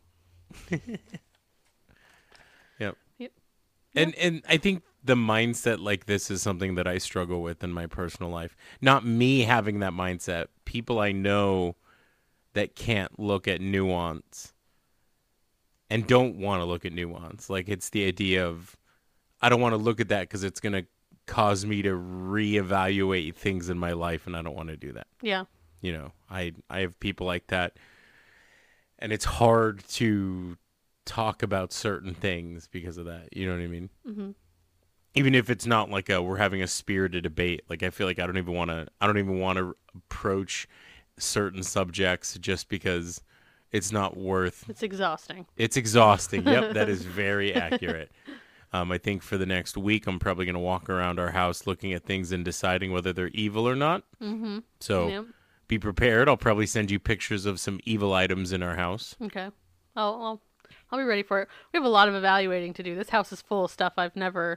Yep.
Yep.
And I think the mindset like this is something that I struggle with in my personal life. Not me having that mindset. People I know that can't look at nuance and don't want to look at nuance. Like, it's the idea of, I don't want to look at that because it's going to cause me to reevaluate things in my life, and I don't want to do that.
Yeah.
You know, I have people like that, and it's hard to talk about certain things because of that. You know what I mean?
Mm-hmm.
Even if it's not like we're having a spirited debate. Like, I feel like I don't even want to approach certain subjects just because it's not worth.
It's exhausting.
It's exhausting. Yep, that is very accurate. I think for the next week, I'm probably going to walk around our house looking at things and deciding whether they're evil or not.
Mm-hmm.
So
Yep.
be prepared. I'll probably send you pictures of some evil items in our house.
Okay. I'll be ready for it. We have a lot of evaluating to do. This house is full of stuff I've never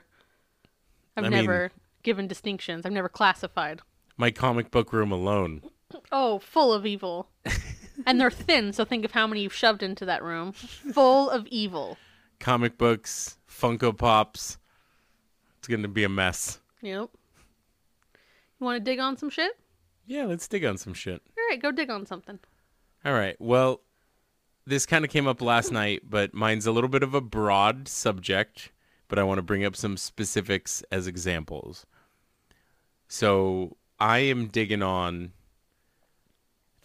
given distinctions. I've never classified.
My comic book room alone.
Oh, full of evil. And they're thin, so think of how many you've shoved into that room. Full of evil.
Comic books, Funko Pops. It's going to be a mess.
Yep. You want to dig on some shit?
Yeah, let's dig on some shit.
All right, go dig on something.
All right. Well, this kind of came up last night, but mine's a little bit of a broad subject, but I want to bring up some specifics as examples. So I am digging on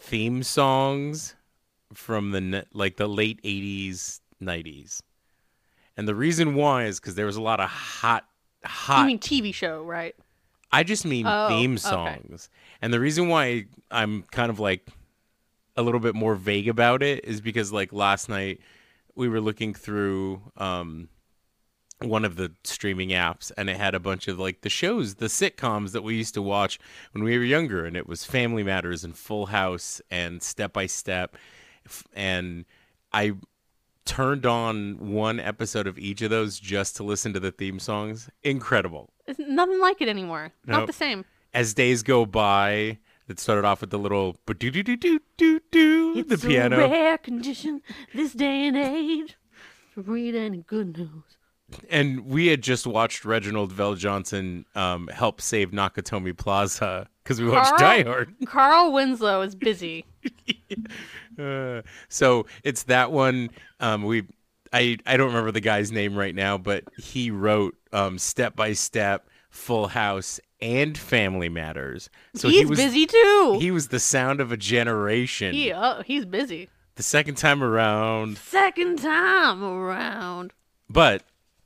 theme songs from the late 80s, 90s. And the reason why is because there was a lot of hot.
You mean TV show, right?
I just mean theme songs. Okay. And the reason why I'm kind of like a little bit more vague about it is because like last night we were looking through one of the streaming apps, and it had a bunch of like the shows, the sitcoms that we used to watch when we were younger, and it was Family Matters and Full House and Step by Step. And I turned on one episode of each of those just to listen to the theme songs. Incredible.
It's nothing like it anymore.
No.
Not the same.
As days go by, it started off with the little the piano.
It's a rare condition this day and age to read any good news.
And we had just watched Reginald VelJohnson help save Nakatomi Plaza because we watched Die Hard.
Carl Winslow is busy.
So it's that one. I don't remember the guy's name right now, but he wrote Step by Step, Full House, and Family Matters. So
he was busy too.
He was the sound of a generation.
He's busy.
The second time around. But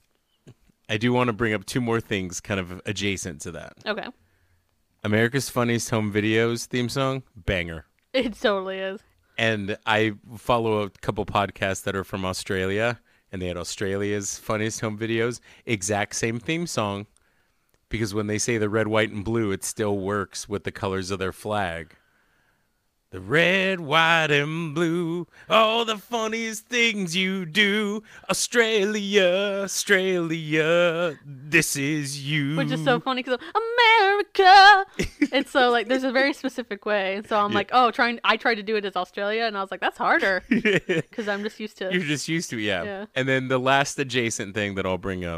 I do want to bring up two more things kind of adjacent to that.
Okay.
America's Funniest Home Videos theme song, banger.
It totally is.
And I follow a couple podcasts that are from Australia, and they had Australia's Funniest Home Videos, exact same theme song, because when they say the red, white, and blue, it still works with the colors of their flag. The red, white, and blue, all the funniest things you do. Australia, Australia, this is you.
Which is so funny because America. It's so like there's a very specific way. And so I'm like, I tried to do it as Australia, and I was like, that's harder because I'm just used to.
You're just used to, yeah. And then the last adjacent thing that I'll bring up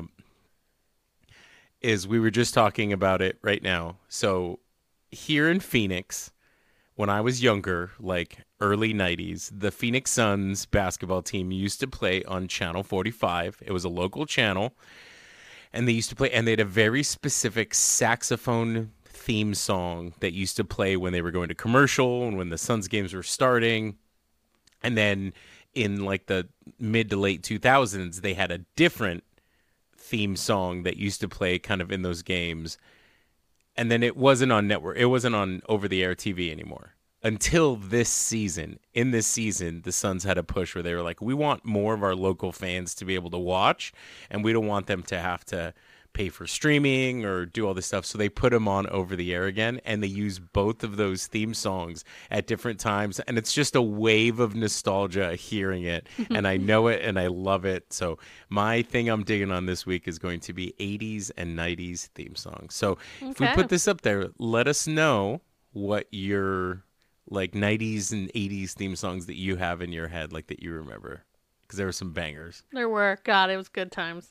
is we were just talking about it right now. So here in Phoenix, when I was younger, like early 90s, the Phoenix Suns basketball team used to play on Channel 45. It was a local channel. And they used to play, and they had a very specific saxophone theme song that used to play when they were going to commercial and when the Suns games were starting. And then in like the mid to late 2000s, they had a different theme song that used to play kind of in those games. And then it wasn't on network. It wasn't on over-the-air TV anymore until this season. In this season, the Suns had a push where they were like, we want more of our local fans to be able to watch, and we don't want them to have to pay for streaming or do all this stuff. So they put them on over-the-air again, and they use both of those theme songs at different times. And it's just a wave of nostalgia hearing it. And I know it, and I love it. So my thing I'm digging on this week is going to be 80s and 90s theme songs. So if we put this up there, let us know what your like 90s and 80s theme songs that you have in your head, like that you remember. Because there were some bangers.
There were. God, it was good times.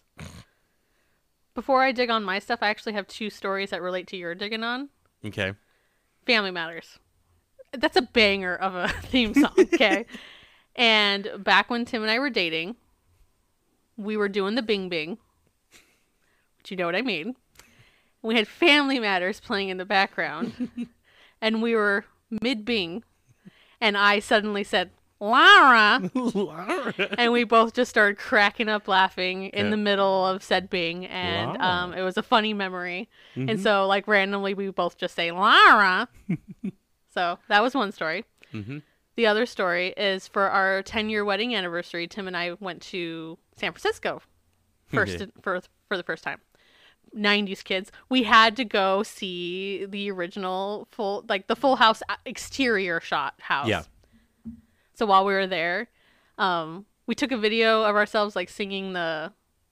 Before I dig on my stuff, I actually have two stories that relate to your digging on.
Okay.
Family Matters. That's a banger of a theme song, okay? And back when Tim and I were dating, we were doing the Bing Bing, which you know what I mean. We had Family Matters playing in the background, and we were mid-Bing, and I suddenly said, Lara. And we both just started cracking up laughing in the middle of said Bing, and it was a funny memory. And so like randomly we both just say Lara. So that was one story. The other story is for our 10-year wedding anniversary, Tim and I went to San Francisco for the first time. 90s kids. We had to go see the original the Full House exterior shot house. Yeah. So while we were there, we took a video of ourselves like singing the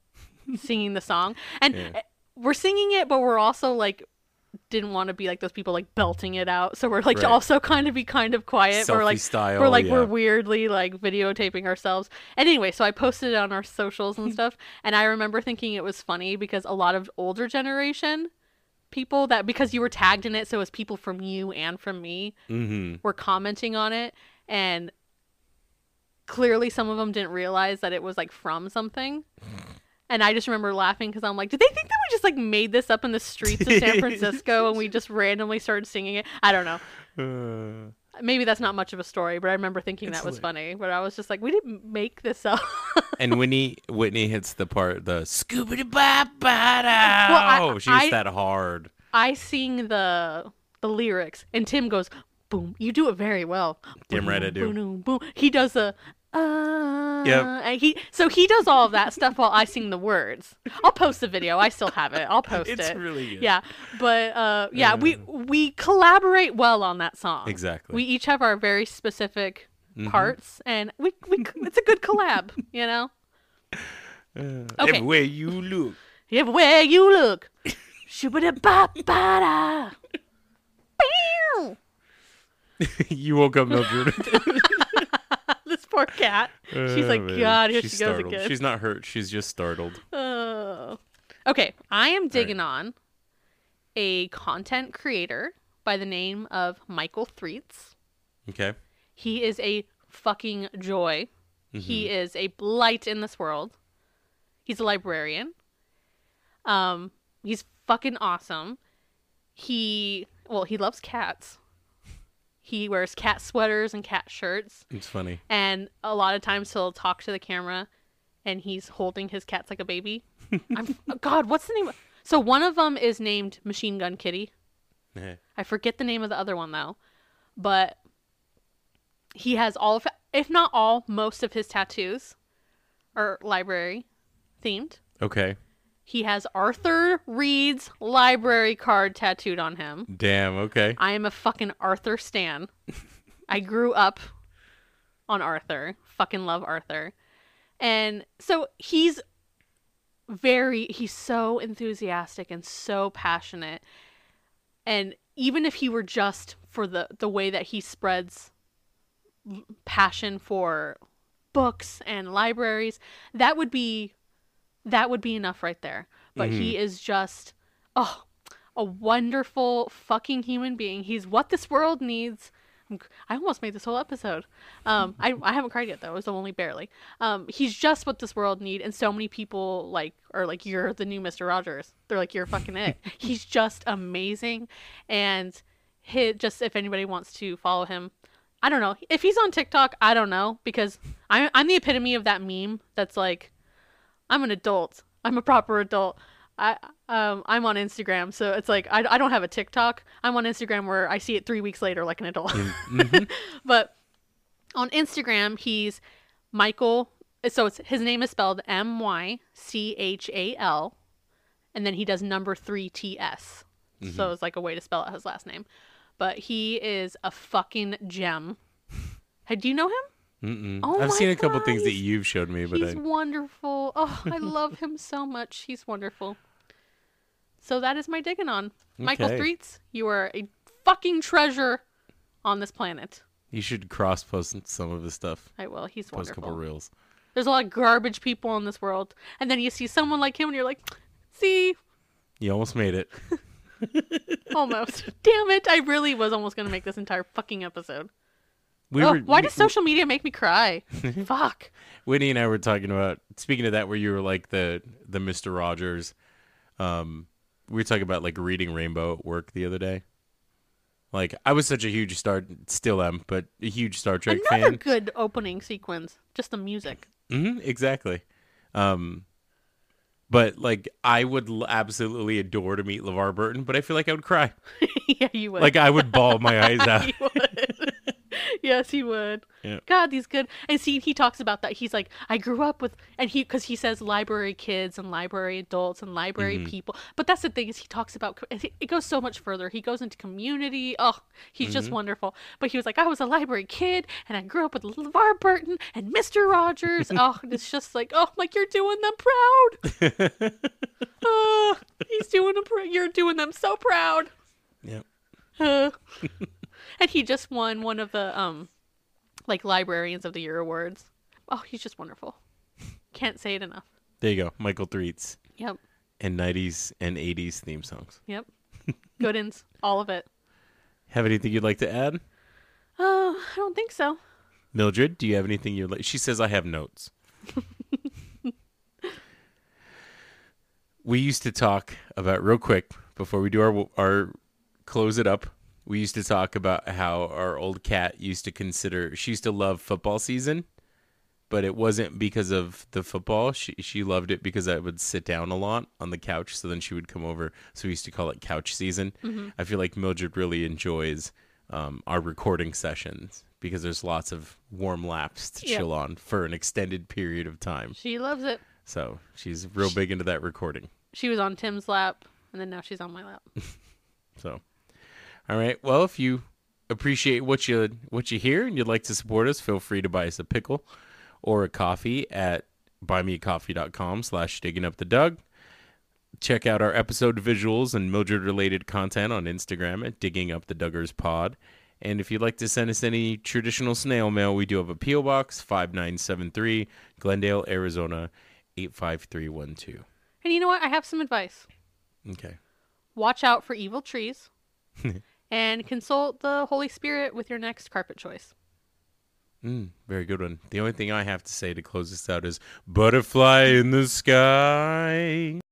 song, and we're singing it, but we're also like didn't want to be like those people like belting it out. So we're like also kind of quiet.
Selfie
we're like
style,
we're weirdly like videotaping ourselves. And anyway, so I posted it on our socials and stuff, and I remember thinking it was funny because a lot of older generation people that because you were tagged in it, so it was people from you and from me were commenting on it, and clearly some of them didn't realize that it was like from something. And I just remember laughing because I'm like, did they think that we just like made this up in the streets of San Francisco and we just randomly started singing it? I don't know. Maybe that's not much of a story, but I remember thinking that was funny. But I was just like, we didn't make this up.
And Whitney hits the part, the scoobity ba ba da.
Well,
She hits that hard.
I sing the lyrics, and Tim goes, boom. You do it very well.
Damn right I do.
Boom, boom. He does the
Yep.
and he does all of that stuff while I sing the words. I'll post the video. I still have it. I'll post it.
It's really good.
Yeah. But we collaborate well on that song.
Exactly.
We each have our very specific parts, and we it's a good collab, you know? Okay.
Everywhere you look.
Everywhere you look. Shoo-ba-da-ba-ba-da. Bow.
You woke up Mildred.
This poor cat. She's like,
man.
God, here
She's
she goes
startled.
again.
She's not hurt. She's just startled.
Okay, I am digging on a content creator by the name of Michael Threets.
Okay.
He is a fucking joy. He is a light in this world. He's a librarian. He's fucking awesome. He loves cats. He wears cat sweaters and cat shirts.
It's funny.
And a lot of times he'll talk to the camera and he's holding his cats like a baby. God, what's the name? So one of them is named Machine Gun Kitty. I forget the name of the other one though. But he has all of, if not all, most of his tattoos are library themed.
Okay.
He has Arthur Reed's library card tattooed on him.
Damn, okay.
I am a fucking Arthur stan. I grew up on Arthur. Fucking love Arthur. And so he's so enthusiastic and so passionate. And even if he were just for the way that he spreads passion for books and libraries, that would be enough right there. But he is just, a wonderful fucking human being. He's what this world needs. I almost made this whole episode. I haven't cried yet though. It was only barely. He's just what this world needs. And so many people are like, you're the new Mr. Rogers. They're like, you're fucking it. He's just amazing. And if anybody wants to follow him, I don't know. If he's on TikTok, I don't know. Because I'm the epitome of that meme that's like, I'm an adult. I'm a proper adult. I'm on Instagram, so it's like I don't have a TikTok. I'm on Instagram where I see it 3 weeks later like an adult. But on Instagram, he's Michael. So his name is spelled Mychal, and then he does number 3 TS. So it's like a way to spell out his last name. But he is a fucking gem. Do you know him?
Oh, I've seen a couple things that you've showed me, but
he's wonderful. Oh, I love him so much. He's wonderful. So that is my digging on. Michael Threets, you are a fucking treasure on this planet.
You should cross-post some of his stuff.
I will. He's
Post
wonderful.
a couple reels.
There's a lot of garbage people in this world. And then you see someone like him and you're like, see?
You almost made it.
Almost. Damn it. I really was almost going to make this entire fucking episode. Why does social media make me cry? Fuck.
Whitney and I were talking about, speaking of that, where you were like the Mr. Rogers. We were talking about like reading Rainbow at work the other day. Like, I was such a huge still am, but a huge Star Trek fan.
Another good opening sequence. Just the music.
Exactly. But like, I would absolutely adore to meet LeVar Burton, but I feel like I would cry.
Yeah, you would.
Like, I would bawl my eyes out.
You would. Yes, he would.
Yeah.
God, he's good. And see, he talks about that. He's like, I grew up with, and because he says library kids and library adults and library people. But that's the thing is he talks about, it goes so much further. He goes into community. Oh, he's just wonderful. But he was like, I was a library kid and I grew up with LeVar Burton and Mr. Rogers. Oh, it's just like, oh, like you're doing them proud. He's doing them, you're doing them so proud.
Yep.
And he just won one of the like Librarians of the Year awards. Oh, he's just wonderful. Can't say it enough.
There you go, Michael Threets.
Yep.
And 90s and 80s theme songs.
Yep. Good ins, all of it.
Have anything you'd like to add?
I don't think so.
Mildred, do you have anything you'd like? She says I have notes. We used to talk about, real quick, before we do our close it up, we used to talk about how our old cat used to she used to love football season, but it wasn't because of the football. She loved it because I would sit down a lot on the couch, so then she would come over. So we used to call it couch season. I feel like Mildred really enjoys our recording sessions because there's lots of warm laps to chill on for an extended period of time.
She loves it.
So she's real big into that recording.
She was on Tim's lap, and then now she's on my lap.
So, all right. Well, if you appreciate what you hear and you'd like to support us, feel free to buy us a pickle or a coffee at buymeacoffee.com/diggingupthedug. Check out our episode visuals and Mildred-related content on Instagram at digginguptheduggerspod. And if you'd like to send us any traditional snail mail, we do have a P.O. Box 5973, Glendale, Arizona 85312.
And you know what? I have some advice.
Okay.
Watch out for evil trees and consult the Holy Spirit with your next carpet choice.
Very good one. The only thing I have to say to close this out is butterfly in the sky.